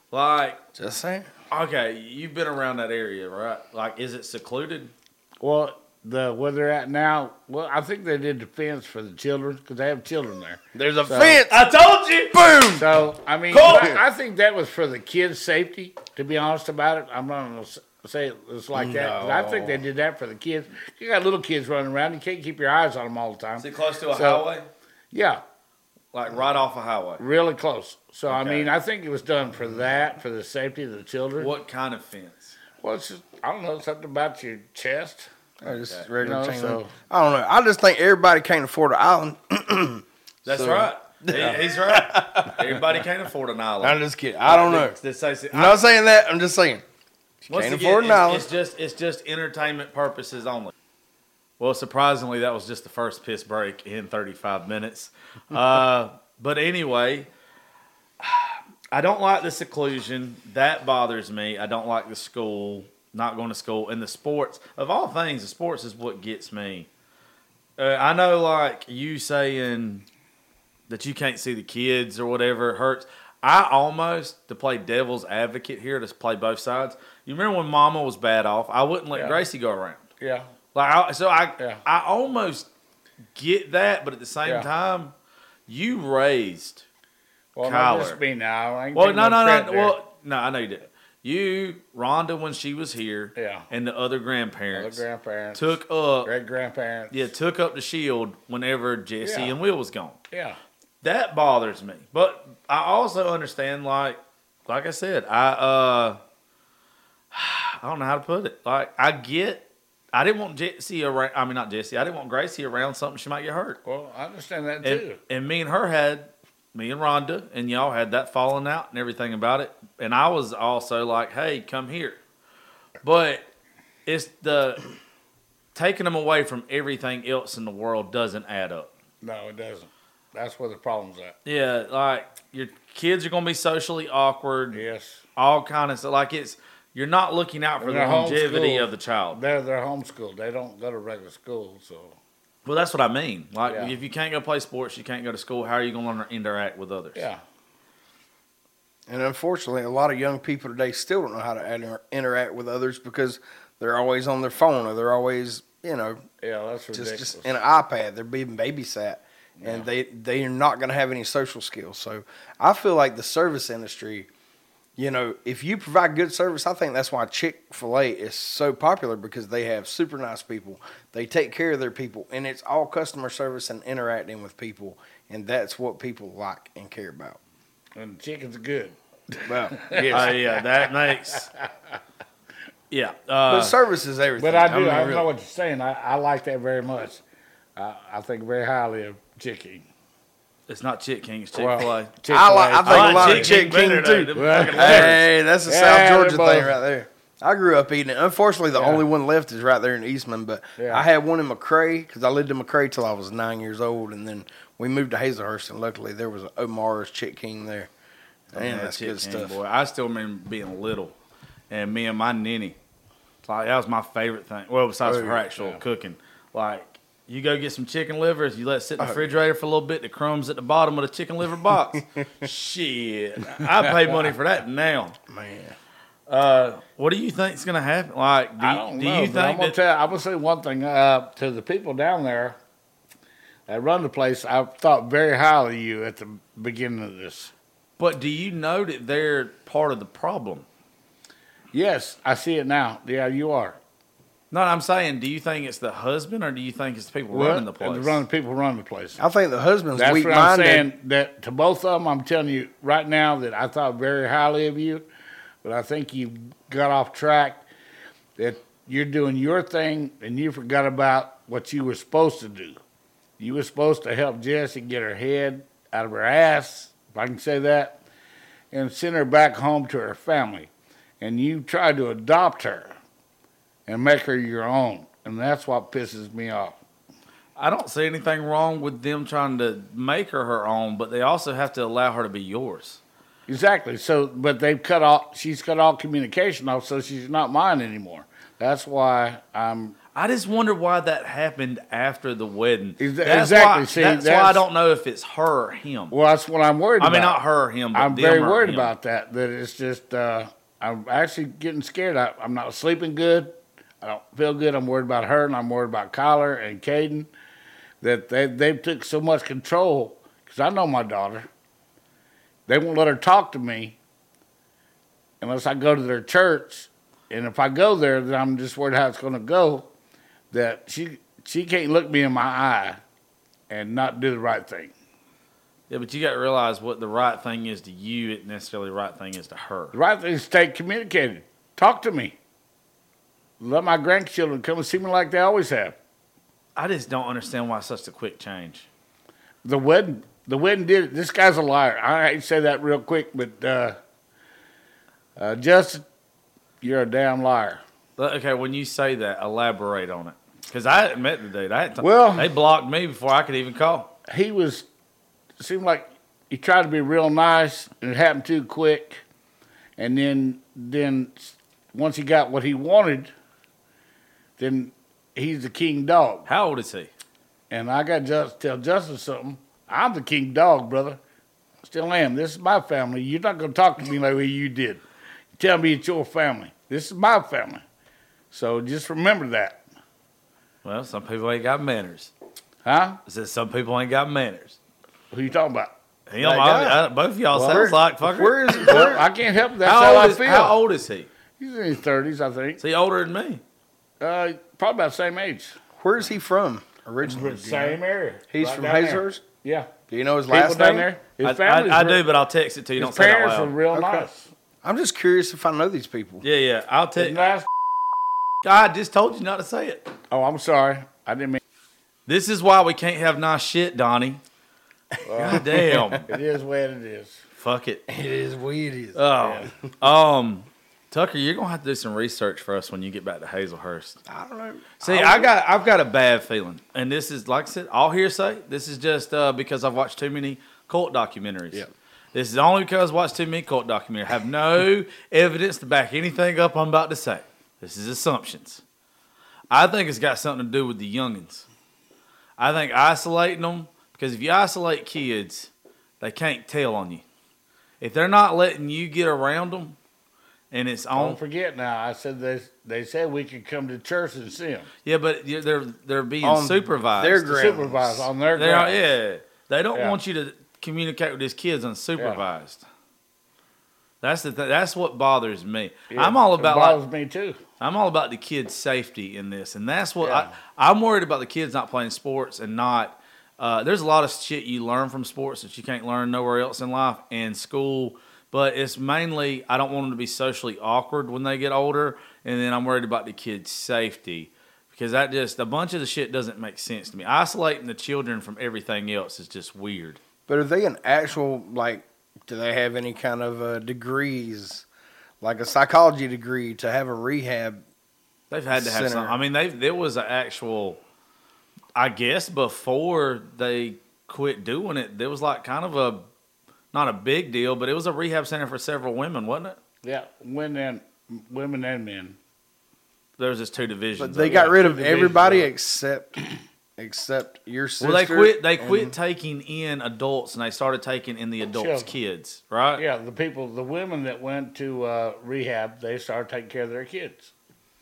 Like, Just saying. okay, you've been around that area, right? Like, is it secluded? Well, the where they're at now, well, I think they did the fence for the children because they have children there. There's a So- fence. I told you. Boom. So, I mean, Cool. I, I think that was for the kids' safety, to be honest about it. I'm not going to say it's like that. But I think they did that for the kids. You got little kids running around. You can't keep your eyes on them all the time. Is it close to a So- highway? Yeah, Like right off a highway? really close. So, I Okay. mean, I think it was done for that, for the safety of the children. What kind of fence? Well, it's just, I don't know, something about your chest. I just Okay. regular You know, chain so- link. I don't know. I just think everybody can't afford an island. That's So- right. He- he's right. Everybody can't afford an island. I'm just kidding. I don't know. This says- I'm not saying that. I'm just saying. Once Can't again, afford an it's, island. it's just it's just entertainment purposes only. Well, surprisingly, that was just the first piss break in thirty-five minutes. Uh, but anyway, I don't like the seclusion. That bothers me. I don't like the school, not going to school, and the sports. Of all things, the sports is what gets me. Uh, I know, like you saying that you can't see the kids or whatever, it hurts. I almost, to play devil's advocate here, to play both sides. You remember when Mama was bad off? I wouldn't let Yeah. Gracie go around. Yeah. Like, I, so I, Yeah. I almost get that, but at the same Yeah. time, you raised. Well, Kyler. not just me now. I ain't Well, taking no, no, credit no. there. Well, no, I know you did. You, Rhonda, when she was here, Yeah. and the other Other grandparents grandparents, took up, great grandparents. yeah, took up the shield whenever Jesse Yeah. and Will was gone. Yeah. That bothers me. But I also understand, like, like I said, I uh, I don't know how to put it. Like, I get, I didn't want Jesse around. I mean, not Jesse. I didn't want Gracie around something she might get hurt. Well, I understand that And, too. and me and her had, me and Rhonda, and y'all had that falling out and everything about it. And I was also like, hey, come here. But it's the taking them away from everything else in the world doesn't add up. No, it doesn't. That's where the problem's at. Yeah, like your kids are going to be socially awkward. Yes. All kind of stuff. Like it's, you're not looking out for And the they're longevity homeschooled. of the child. They're they're homeschooled. They don't go to regular school, so Well, that's what I mean. Like Yeah. if you can't go play sports, you can't go to school. How are you going to learn to interact with others? yeah. And unfortunately, a lot of young people today still don't know how to inter- interact with others because they're always on their phone or they're always, you know, Yeah, that's just, ridiculous. just in an iPad. They're being babysat. And they, they are not going to have any social skills. So I feel like the service industry, you know, if you provide good service, I think that's why Chick-fil-A is so popular because they have super nice people. They take care of their people. And it's all customer service and interacting with people. And that's what people like and care about. And chicken's good. Well, Oh, yeah, that makes. Yeah. Uh, but service is everything. But I do. mean, I, really. know what you're saying. I, I like that very much. I, I think very highly of chicken. it's not Chick King, it's Chick Well, fil A. Chick-fil-A. I, like, I think I a lot like of Chick Chick King King better, too. though. Them fucking Hey, that's a Yeah, South they're Georgia both- thing right there. I grew up eating it. Unfortunately, the Yeah. only one left is right there in Eastman. But Yeah. I had one in McCray because I lived in McCray till I was nine years old, and then we moved to Hazelhurst, and luckily there was an Omar's Chick King there. Man, Yeah, that's Chick good King, stuff. Boy, I still remember being little, and me and my ninny, like that was my favorite thing. Well, besides Oh, for her actual yeah. cooking, like You go get some chicken livers. You let it sit in the refrigerator for a little bit. The crumbs at the bottom of the chicken liver box. Shit, I pay money for that now. Man. Uh, what do you think's gonna happen? Like, do, I don't do know. you but think I'm gonna that? tell. I'm gonna say one thing uh, to the people down there that run the place. I thought very highly of you at the beginning of this. But do you know that they're part of the problem? Yes, I see it now. Yeah, you are. No, I'm saying, do you think it's the husband or do you think it's the people running the place? The running people running the place. I think the husband's That's weak what I'm minded. saying. That to both of them, I'm telling you right now that I thought very highly of you, but I think you got off track. That you're doing your thing and you forgot about what you were supposed to do. You were supposed to help Jessie get her head out of her ass, if I can say that, and send her back home to her family. And you tried to adopt her and make her your own, and that's what pisses me off. I don't see anything wrong with them trying to make her her own, but they also have to allow her to be yours. Exactly. So, but they've cut off. She's cut all communication off, so she's not mine anymore. That's why I'm. I just wonder why that happened after the wedding. Ex- That's exactly. Why, See, that's, why I that's- don't know if it's her or him. Well, that's what I'm worried I about. mean, not her or him, but I'm them very or worried him. about that. That it's just. Uh, I'm actually getting scared. I, I'm not sleeping good. I don't feel good. I'm worried about her, and I'm worried about Kyler and Caden. That they they took so much control because I know my daughter. They won't let her talk to me unless I go to their church, and if I go there, then I'm just worried how it's going to go. That she she can't look me in my eye and not do the right thing. Yeah, but you got to realize what the right thing is to you isn't necessarily the right thing is to her. The right thing is to stay communicated. Talk to me. Let my grandchildren come and see me like they always have. I just don't understand why such a quick change. The wedding, the wedding did it. This guy's a liar. I hate to say that real quick, but uh, uh, Justin, you're a damn liar. But, okay, when you say that, elaborate on it. Because I hadn't met the dude. I had to, Well- they blocked me before I could even call. He was, it seemed like he tried to be real nice, and it happened too quick. And then, then once he got what he wanted, then he's the king dog. How old is he? And I got to tell Justin something. I'm the king dog, brother. Still am. This is my family. You're not going to talk to me like you did. You tell me it's your family. This is my family. So just remember that. Well, some people ain't got manners. Huh? I said some people ain't got manners. Who you talking about? You know, That I, guy. I, both of y'all Well, sounds like fucker. Where is Well, I can't help it. That's how, how, old I is, feel. how old is he? He's in his thirties, I think. Is he older than me? Uh, probably about the same age. Where's he from originally? Same area. He's Right from down there. Hazlehurst. Yeah. Do you know his People last down name? there. His I, I, family's I real- do, but I'll text it to you. His Don't say it out parents were loud. real Okay. nice. I'm just curious if I know these people. Yeah, yeah. I'll His text. last- I just told you not to say it. Oh, I'm sorry. I didn't mean. This is why we can't have nice shit, Donnie. God damn. It is what it is. Fuck it. It is weird. It is. Oh, um, Tucker, you're gonna have to do some research for us when you get back to Hazlehurst. I don't know. See, I got, I've got a bad feeling, and this is like I said, all hearsay. This is just uh, because I've watched too many cult documentaries. Yeah. This is only because I've watched too many cult documentaries. I have no evidence to back anything up I'm about to say. This is assumptions. I think it's got something to do with the youngins. I think isolating them, because if you isolate kids, they can't tell on you. If they're not letting you get around them, and it's on, Don't forget now. I said they they said we could come to church and see them. yeah, but you're- they're they're being On supervised. their The grounds. supervise on their They are, grounds. yeah. They don't Yeah. want you to communicate with these kids unsupervised. That's the th- that's what bothers me. Yeah, I'm all it about bothers like, me too. I'm all about the kids' safety in this, and that's what Yeah. I, I'm worried about. The kids not playing sports and not. Uh, there's a lot of shit you learn from sports that you can't learn nowhere else in life and school. But it's mainly I don't want them to be socially awkward when they get older, and then I'm worried about the kids' safety. Because that just, a bunch of the shit doesn't make sense to me. Isolating the children from everything else is just weird. But are they an actual, like, do they have any kind of uh, degrees, like a psychology degree to have a rehab? They've had to have Center. some. I mean, they there was an actual, I guess before they quit doing it, there was like kind of a, not a big deal, but it was a rehab center for several women, wasn't it? Yeah, women and women and men. There was just two divisions. But they of got it. rid of divisions everybody of it. except except your sister. Well, they quit. They and- quit taking in adults, and they started taking in the adults' Children. kids, right? Yeah, the people, the women that went to uh, rehab, they started taking care of their kids.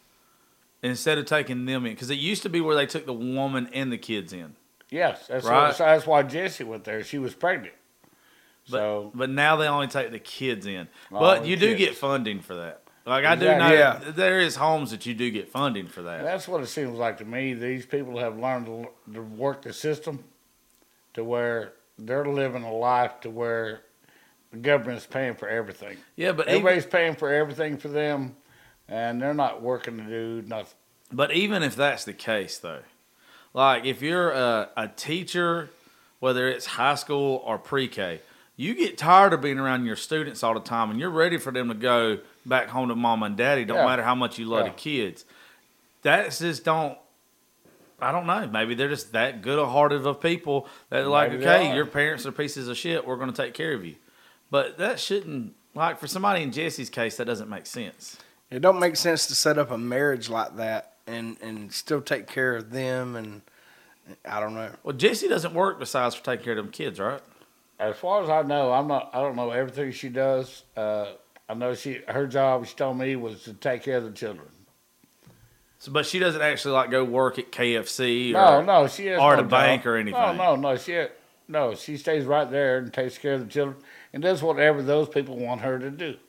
Instead of taking them in, because it used to be where they took the woman and the kids in. Yes, that's Right. what, that's why Jessie went there. She was pregnant. But, So but now they only take the kids in. Oh, But the you do kids. get funding for that. Like I do Exactly. know, Yeah. there is homes that you do get funding for that. that's what it seems like to me. These people have learned to, to work the system to where they're living a life to where the government's paying for everything. Yeah, but even, Everybody's paying for everything for them, and they're not working to do nothing. but even if that's the case, though, like if you're a, a teacher, whether it's high school or pre-K, you get tired of being around your students all the time, and you're ready for them to go back home to mama and daddy. Don't Yeah. matter how much you love Yeah. the kids. That's just don't. I don't know. Maybe they're just that good-hearted of people that are like, Maybe they okay, are. your parents are pieces of shit. We're going to take care of you. But that shouldn't, like for somebody in Jesse's case, that doesn't make sense. It don't make sense to set up a marriage like that and, and still take care of them. And I don't know. Well, Jesse doesn't work besides for taking care of them kids, right? As far as I know, I'm not. I don't know everything she does. Uh, I know she her job. She told me was to take care of the children. So, but she doesn't actually like go work at K F C No, or no, she has or no the bank job. or anything. No, no, no. She no. She stays right there and takes care of the children and does whatever those people want her to do.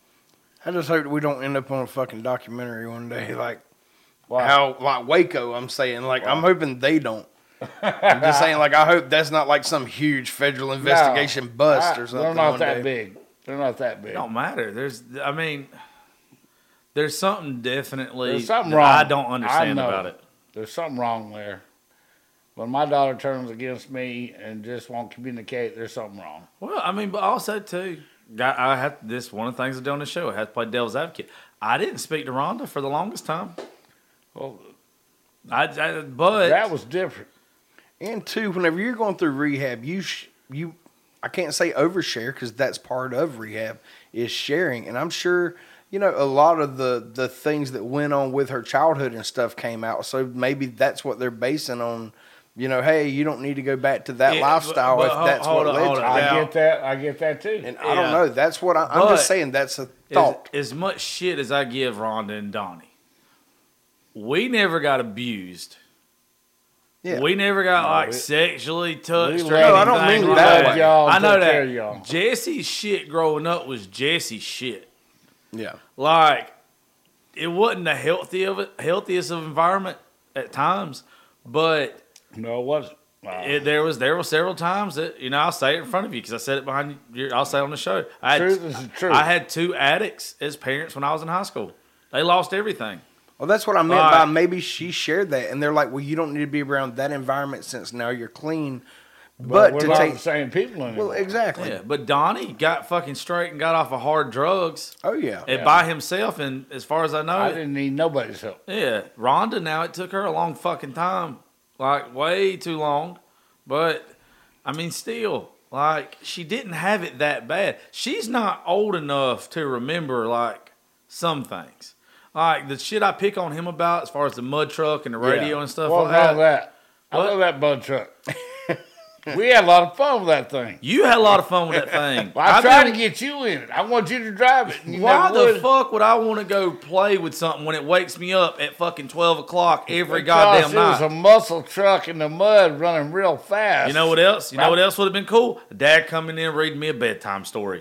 I just hope we don't end up on a fucking documentary one day, like Wow. how like Waco. I'm saying, like I'm hoping they don't. I'm just saying, like I hope that's not like some huge federal investigation No, bust I- or something. They're not one that day. big. They're not that big. It don't matter. There's, I mean, there's something definitely There's something that wrong. I don't understand I know. about it. There's something wrong there. When my daughter turns against me and just won't communicate, there's something wrong. Well, I mean, but also too, got I have this one of the things I do on the show. I have to play devil's advocate. I didn't speak to Rhonda for the longest time. Well, I, I but that was different. And two, whenever you're going through rehab, you sh- you I can't say overshare because that's part of rehab is sharing. And I'm sure you know a lot of the the things that went on with her childhood and stuff came out. So maybe that's what they're basing on. You know, hey, you don't need to go back to that Yeah, lifestyle but- if but that's hold what on, led hold to on. it. I Now- get that. I get that too. And I don't Yeah. know. That's what I, I'm But just saying. That's a as, thought. as much shit as I give Rhonda and Donnie, we never got abused. Yeah. We never got No, like we- sexually touched we or love- No, I don't anything mean like that that. way. Y'all I know took care of that. y'all. Jesse's shit growing up was Jesse's shit. Yeah. Like, it wasn't the healthy of it, healthiest of environment at times, but No, it wasn't. Wow. it, there was there were several times that you know I'll say it in front of you because I said it behind you. I'll say it on the show. I had, Truth is the truth. I had two addicts as parents when I was in high school. They lost everything. Well, that's what I meant All by right. maybe she shared that, and they're like, "Well, you don't need to be around that environment since now you're clean." but But, we're to not take the same people anymore. well, exactly. Yeah, but Donnie got fucking straight and got off of hard drugs Oh yeah. and by himself. And as far as I know, I didn't need nobody's help. yeah, Rhonda. Now it took her a long fucking time, like way too long. But I mean, still, like she didn't have it that bad. She's not old enough to remember like some things, like the shit I pick on him about as far as the mud truck and the radio Yeah. and stuff What like was all that. that? I What? love that bud truck. We had a lot of fun with that thing. You had a lot of fun with that thing. Well, I I've tried been- to get you in it. I want you to drive it. and you Why never the would. fuck would I want to go play with something when it wakes me up at fucking twelve o'clock every Because goddamn it was night? a muscle truck in the mud running real fast. You know what else? You know what else would have been cool? Dad coming in reading me a bedtime story.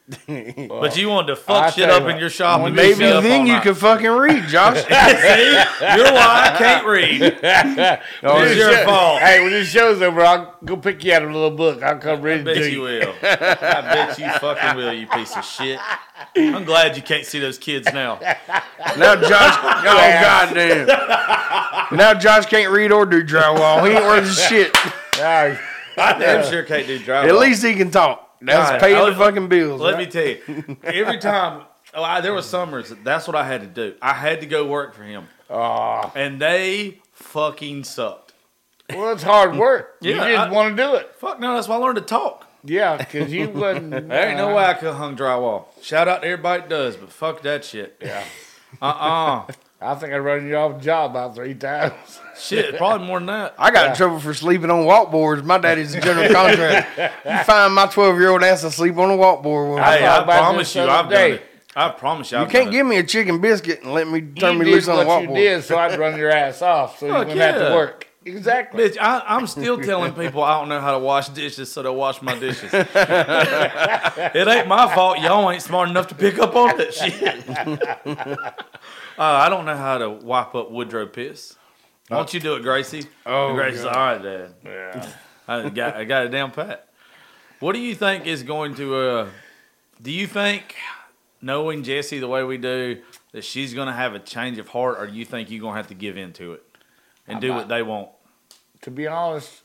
But you wanted to fuck I shit tell up you in what, your shop when and Maybe be up all then you night. could fucking read, Josh. See? You're why I can't read. Oh, It's your fault. Hey, when this show's over, I'll go pick you out a little book. I'll come read I it bet to you you. will. I bet you fucking will, you piece of shit. I'm glad you can't see those kids now. Now Josh, oh goddamn. Now Josh can't read or do drywall. He ain't worth a shit. Ah, I damn sure can't do drywall. At least he can talk. That's God, paying I- the fucking bills. Let right? me tell you, every time, oh, I, there were summers, that's what I had to do. I had to go work for him. ah. And they fucking sucked. Well, it's hard work. You Yeah, just I- want to do it. Fuck no, that's why I learned to talk. Yeah, because you wouldn't. There ain't no way I could hung drywall. Shout out to everybody that does, but fuck that shit. Yeah. Uh-uh. I think I run you off the job about three times. Shit, probably more than that. I got in trouble for sleeping on walkboards. My daddy's a general contractor. You find my twelve-year-old ass asleep on a walkboard. When Hey, thought I about promise this you, the I've other done day. it. I promise you, you I've can't done give me a chicken biscuit and let me turn You me did loose on a what you walkboard. did, so I'd run your ass off, so you Fuck wouldn't have yeah. to work. Exactly. Bitch, I, I'm still telling people I don't know how to wash dishes, so they'll wash my dishes. It ain't my fault. Y'all ain't smart enough to pick up on that shit. uh, I don't know how to wipe up Woodrow piss. Why don't you do it, Gracie? Oh, And Gracie's God. all right, Dad. Yeah. I got, I got it down pat. What do you think is going to? Uh, do you think, knowing Jessie the way we do, that she's going to have a change of heart, or do you think you're going to have to give in to it and do what they want? To be honest,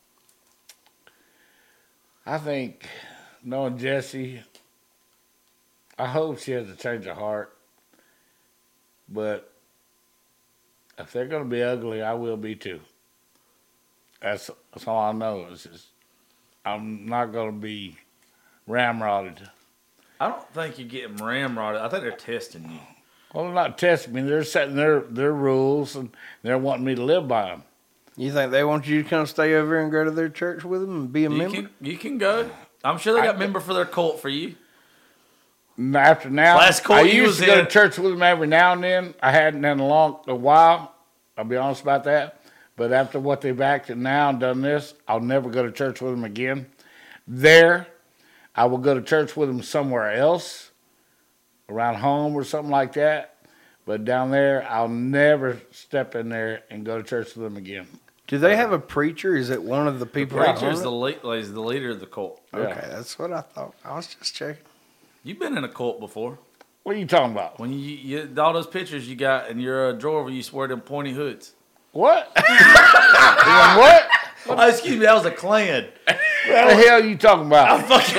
I think knowing Jessie, I hope she has a change of heart. But if they're going to be ugly, I will be too. That's that's all I know. It's just, I'm not going to be ramrodded. I don't think you're getting ramrodded. I think they're testing you. Well, they're not testing me. They're setting their, their rules, and they're wanting me to live by them. You think they want you to come stay over here and go to their church with them and be a You member? can, you can go. I'm sure they got I- a member for their cult for you. And after now, Last cult I you used was to go in- to church with them every now and then. I hadn't in a long a while. I'll be honest about that. But after what they've acted now and done this, I'll never go to church with them again. There, I will go to church with them somewhere else, around home or something like that. But down there, I'll never step in there and go to church with them again. Do they have a preacher? Is it one of the people? that Preacher's own the, it? le- is the leader of the cult. Okay, that's what I thought. I was just checking. You've been in a cult before. What are you talking about? When you, you all those pictures you got in your uh, drawer where you wear them pointy hoods. What? You what? Oh, excuse me, that was a Klan. What the hell are you talking about? Fucking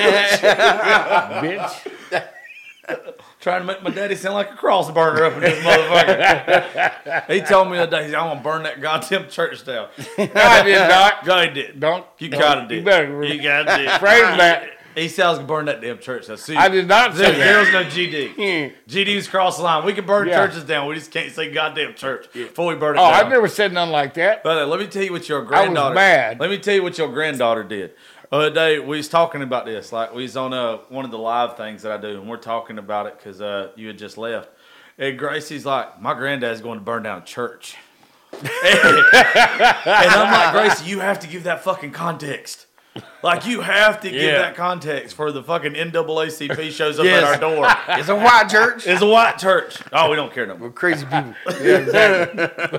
Bitch. trying to make my daddy sound like a cross burner up in this motherfucker. He told me the other day, I'm gonna burn that goddamn church down. No, I did not. God, he did. Don't. You don't. gotta did. You better. You gotta did. Phrase that. He said I was gonna burn that damn church. I see. I did not There, say there was that. no G D. G D's cross the line. We can burn Yeah. churches down. We just can't say goddamn church before we burn it Oh, down. I've never said nothing like that. But uh, let me tell you what your granddaughter. mad. Let me tell you what your granddaughter did. The other day we was talking about this. Like we was on uh, one of the live things that I do, and we're talking about it because uh, you had just left. And Gracie's like, my granddad's going to burn down a church. and, and I'm like, Gracie, you have to give that fucking context. Like you have to give Yeah. that context for the fucking N double A C P shows up Yes. at our door. It's a white church. It's a white church. Oh, we don't care no more. With crazy people. Yeah, exactly.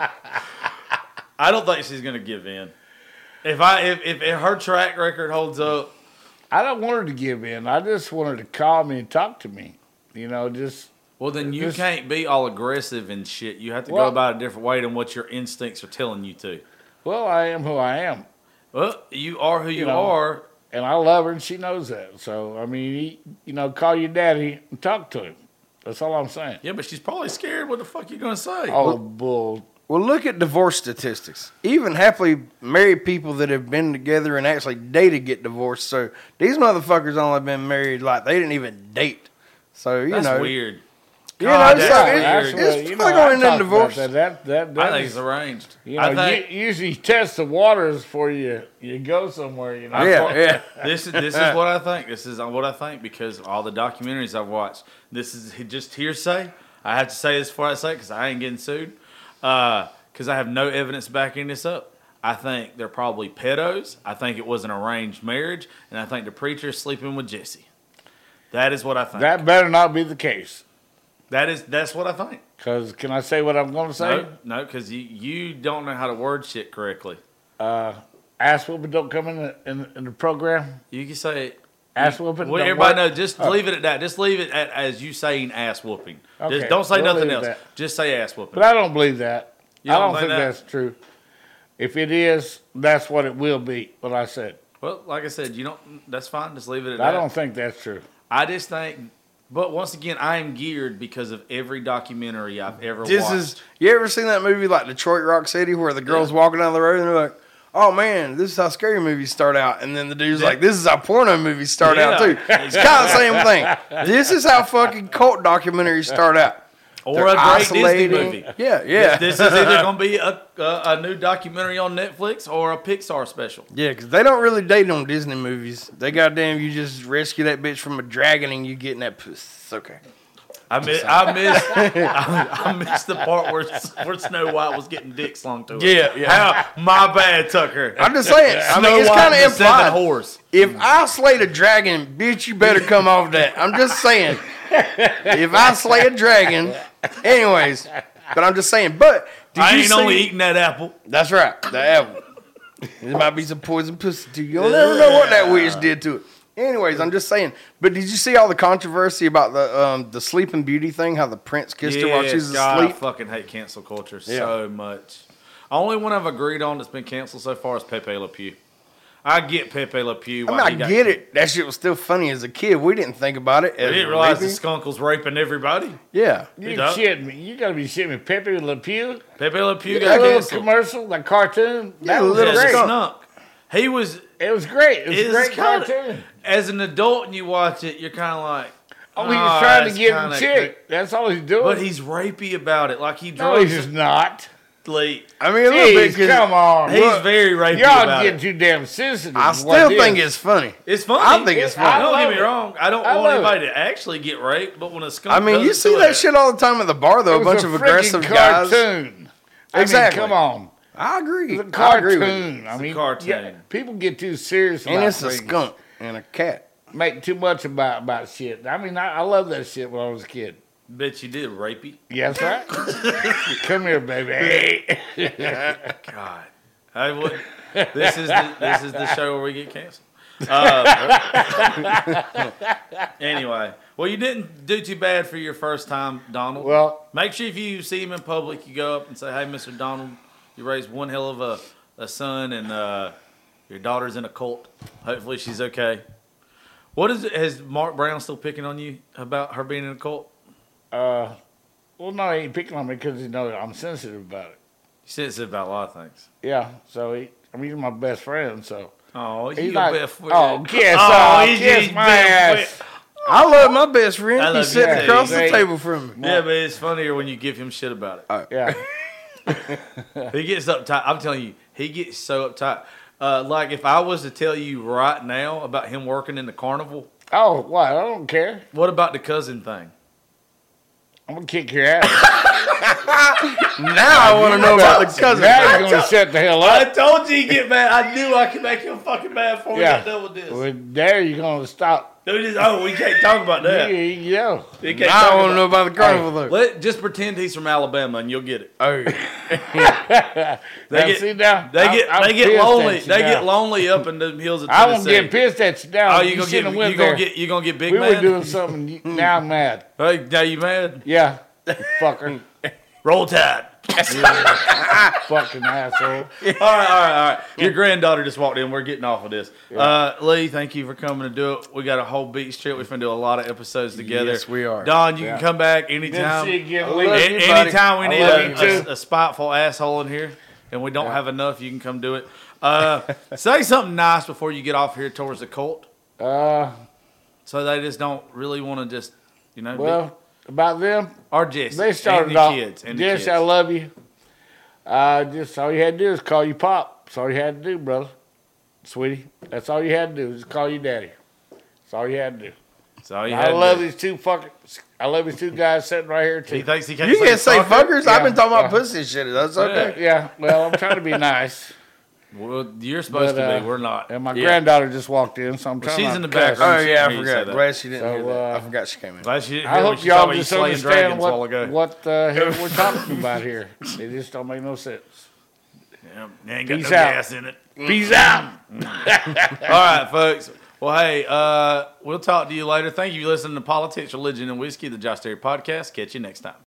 I don't think she's gonna give in. If I if, if, if her track record holds up, I don't want her to give in. I just want her to call me and talk to me. You know, just well then you Just- can't be all aggressive and shit. You have to Well- go about it a different way than what your instincts are telling you to. well, I am who I am, Well, you are who you, You know. are. and I love her, and she knows that. So I mean, he, you know, call your daddy and talk to him. That's all I'm saying. Yeah, but she's probably scared. What the fuck you gonna say? Oh, bull. Well, look at divorce statistics. Even happily married people that have been together and actually dated get divorced. So these motherfuckers only been married like they didn't even date. So you That's know, weird. You God, know, that's so weird. it- That's it's what- you probably know, I going in talked divorce. about That, that, that, I that think is- it's arranged. You know, I think you, usually test the waters before you you go somewhere. You know. Yeah, yeah. this is this is what I think. This is what I think because all the documentaries I've watched. This is just hearsay. I have to say this before I say it because I ain't getting sued. Because I have no evidence backing this up. I think they're probably pedos. I think it was an arranged marriage, and I think the preacher's sleeping with Jessie. That is what I think. That better not be the case. that is that's what I think. Because can I say what I'm going to say? No, no, because you, you don't know how to word shit correctly. Ass whooping don't come in the, in, in the program. You can say Ass whooping. well, don't everybody work? know. Just Oh. leave it at that. Just leave it at, as you saying ass whooping. Okay, Just don't say we'll nothing leave else. that. Just say ass whooping. But I don't believe that. You I don't don't think think that? that's true. If it is, that's what it will be. What I said. Well, like I said, you don't. That's fine. Just leave it at I that. don't think that's true. I just think. But once again, I am geared because of every documentary I've ever This watched. is. You ever seen that movie like Detroit Rock City where the girl's walking down the road and they're like, "Oh man, this is how scary movies start out," and then the dude's like, "This is how porno movies start out Yeah. too." It's kind of the same thing. This is how fucking cult documentaries start out. Or They're a great isolating. Disney movie. Yeah, yeah. This is either going to be a, a a new documentary on Netflix or a Pixar special. Yeah, because they don't really date on Disney movies. They goddamn, you just rescue that bitch from a dragon and you get in that puss. It's okay. I miss, I miss, I, I miss the part where where Snow White was getting dick slung to her. Yeah, yeah. How, my bad, Tucker. I'm just saying. I Snow mean, it's White kind of and the Seven implied. Horse. If I slayed a dragon, bitch, you better come off that. I'm just saying. If I slay a dragon, anyways. But I'm just saying. But did I you ain't see, only eating that apple. That's right, the apple. There might be some poison pussy too. You'll never know what that witch did to it. Anyways, I'm just saying. But did you see all the controversy about the um, the Sleeping Beauty thing? How the prince kissed her while she was God, asleep? I fucking hate cancel culture Yeah. so much. Only one I've agreed on that's been canceled so far is Pepe Le Pew. I get Pepe Le Pew. I mean, why I he got get it. That shit was still funny as a kid. We didn't think about it. I As didn't realize the raping. skunk was raping everybody. Yeah. You don't? shitting me. You gotta be shitting me. Pepe Le Pew. Pepe Le Pew That got little canceled. commercial, that cartoon. Yeah, That the was little Yeah, great. the skunk. He was. It was great. It was a It's great kinda- cartoon. As an adult, and you watch it, you're kind of like, Oh, he's "Oh, trying to that's get a kinda chick. That's all he's doing. But he's rapey about it. Like he no, drugs he's just not. Lee. I mean, a little bit. Jeez, 'cause come on. He's Look, very rapey y'all about get it. too damn sensitive. I is what still it think is. it's funny. It's funny. I think it's I funny. Don't get love me it. wrong. I don't I want love anybody to actually get raped, but when a skunk I mean, does you it see to that it- shit all the time at the bar, though. It A was bunch a of freaking aggressive guys. cartoon. I Exactly. mean, come on. I agree. The I cartoon. agree with you. I mean, cartoon. yeah, people get too serious about And it's a things. skunk and a cat. Make too much about about shit. I mean, I, I love that shit when I was a kid. Bet you did, rapey. Yeah, that's right. Come here, baby. God, I would. This is the, this is the show where we get canceled. Uh, anyway, well, you didn't do too bad for your first time, Donald. Well, make sure if you see him in public, you go up and say, "Hey, Mister Donald, you raised one hell of a, a son, and uh, your daughter's in a cult. Hopefully, she's okay." What is it? Has Mark Brown still picking on you about her being in a cult? uh, well, no, he ain't picking on me because he knows I'm sensitive about it. You said it's about a lot of things. Yeah, so he, I mean, he's my best friend, so. Oh, He's you like, a best friend. oh, kiss, Oh, oh, he's kiss your my best ass. friend. I love my best friend. I love He's you sitting too. across the Great. table from me. Yeah, but it's funnier when you give him shit about it. Yeah. He gets uptight. I'm telling you, he gets so uptight. Uh, like if I was to tell you right now about him working in the carnival, Oh, what? I don't care. what about the cousin thing? I'm going to kick your ass. Now I want to know about the cousin. Now you're going to shut the hell I up. told you he'd get mad. I knew I could make him fucking mad before we Yeah. got done with this. Well, there you're going to stop. Dude, just, oh, we can't talk about Yeah, that. you know. We can't Now talk I want to about- know about the carnival, though. Let just pretend he's from Alabama and you'll get it. Oh, They Now, get, see now, they I'm- get, I'm they get pissed at lonely. you They now. get lonely up in the hills of I Tennessee. won't get pissed at you now. Oh, you gonna get shouldn't have went you gonna there. get you gonna get big We mad? were doing something. you- Now I'm mad. Hey, now you mad? Yeah, fucker. Roll Tide. Fucking asshole. All right, all right, all right. Your granddaughter just walked in. We're getting off of this. Uh, Lee, thank you for coming to do it. We got a whole beach trip. We're going to do a lot of episodes together. Yes, we are. Don, you Yeah. can come back Didn't anytime. see it again, I Lee. love A- you, buddy. anytime we I need love a, you, a, too. a spiteful asshole in here and we don't have enough, you can come do it. Uh, say something nice before you get off here towards the cult Uh, so they just don't really want to just, you know, be, well, about them, or Jesse. they started and the off. kids. And the Jess, kids. I love you. Uh, just all you had to do is call you Pop. That's all you had to do, brother. Sweetie. That's all you had to do is call you Daddy. That's all you had to do. That's all you I had to love do. these two fucking. I love these two guys sitting right here too. He thinks he can't you can't say fuckers. Yeah. I've been talking about Yeah. pussy shit. That's okay. Yeah, well, I'm trying to be nice. Well, you're supposed But, to uh, be. We're not. And my Yeah. granddaughter just walked in, so I'm Well, trying she's not in the to cuss. background. Oh yeah, I Hear you say forgot. that. Glad she didn't So, hear that. uh, I forgot she came in. Glad she didn't I hear hope when she y'all told me just slaying understand dragons a while what, ago. what the hell we're talking about here. It just don't make no sense. Yeah, ain't got Peace no out. gas in it. Peace out. All right, folks. Well, hey, uh, we'll talk to you later. Thank you for listening to Politics, Religion, and Whiskey, the Josh Terry Podcast. Catch you next time.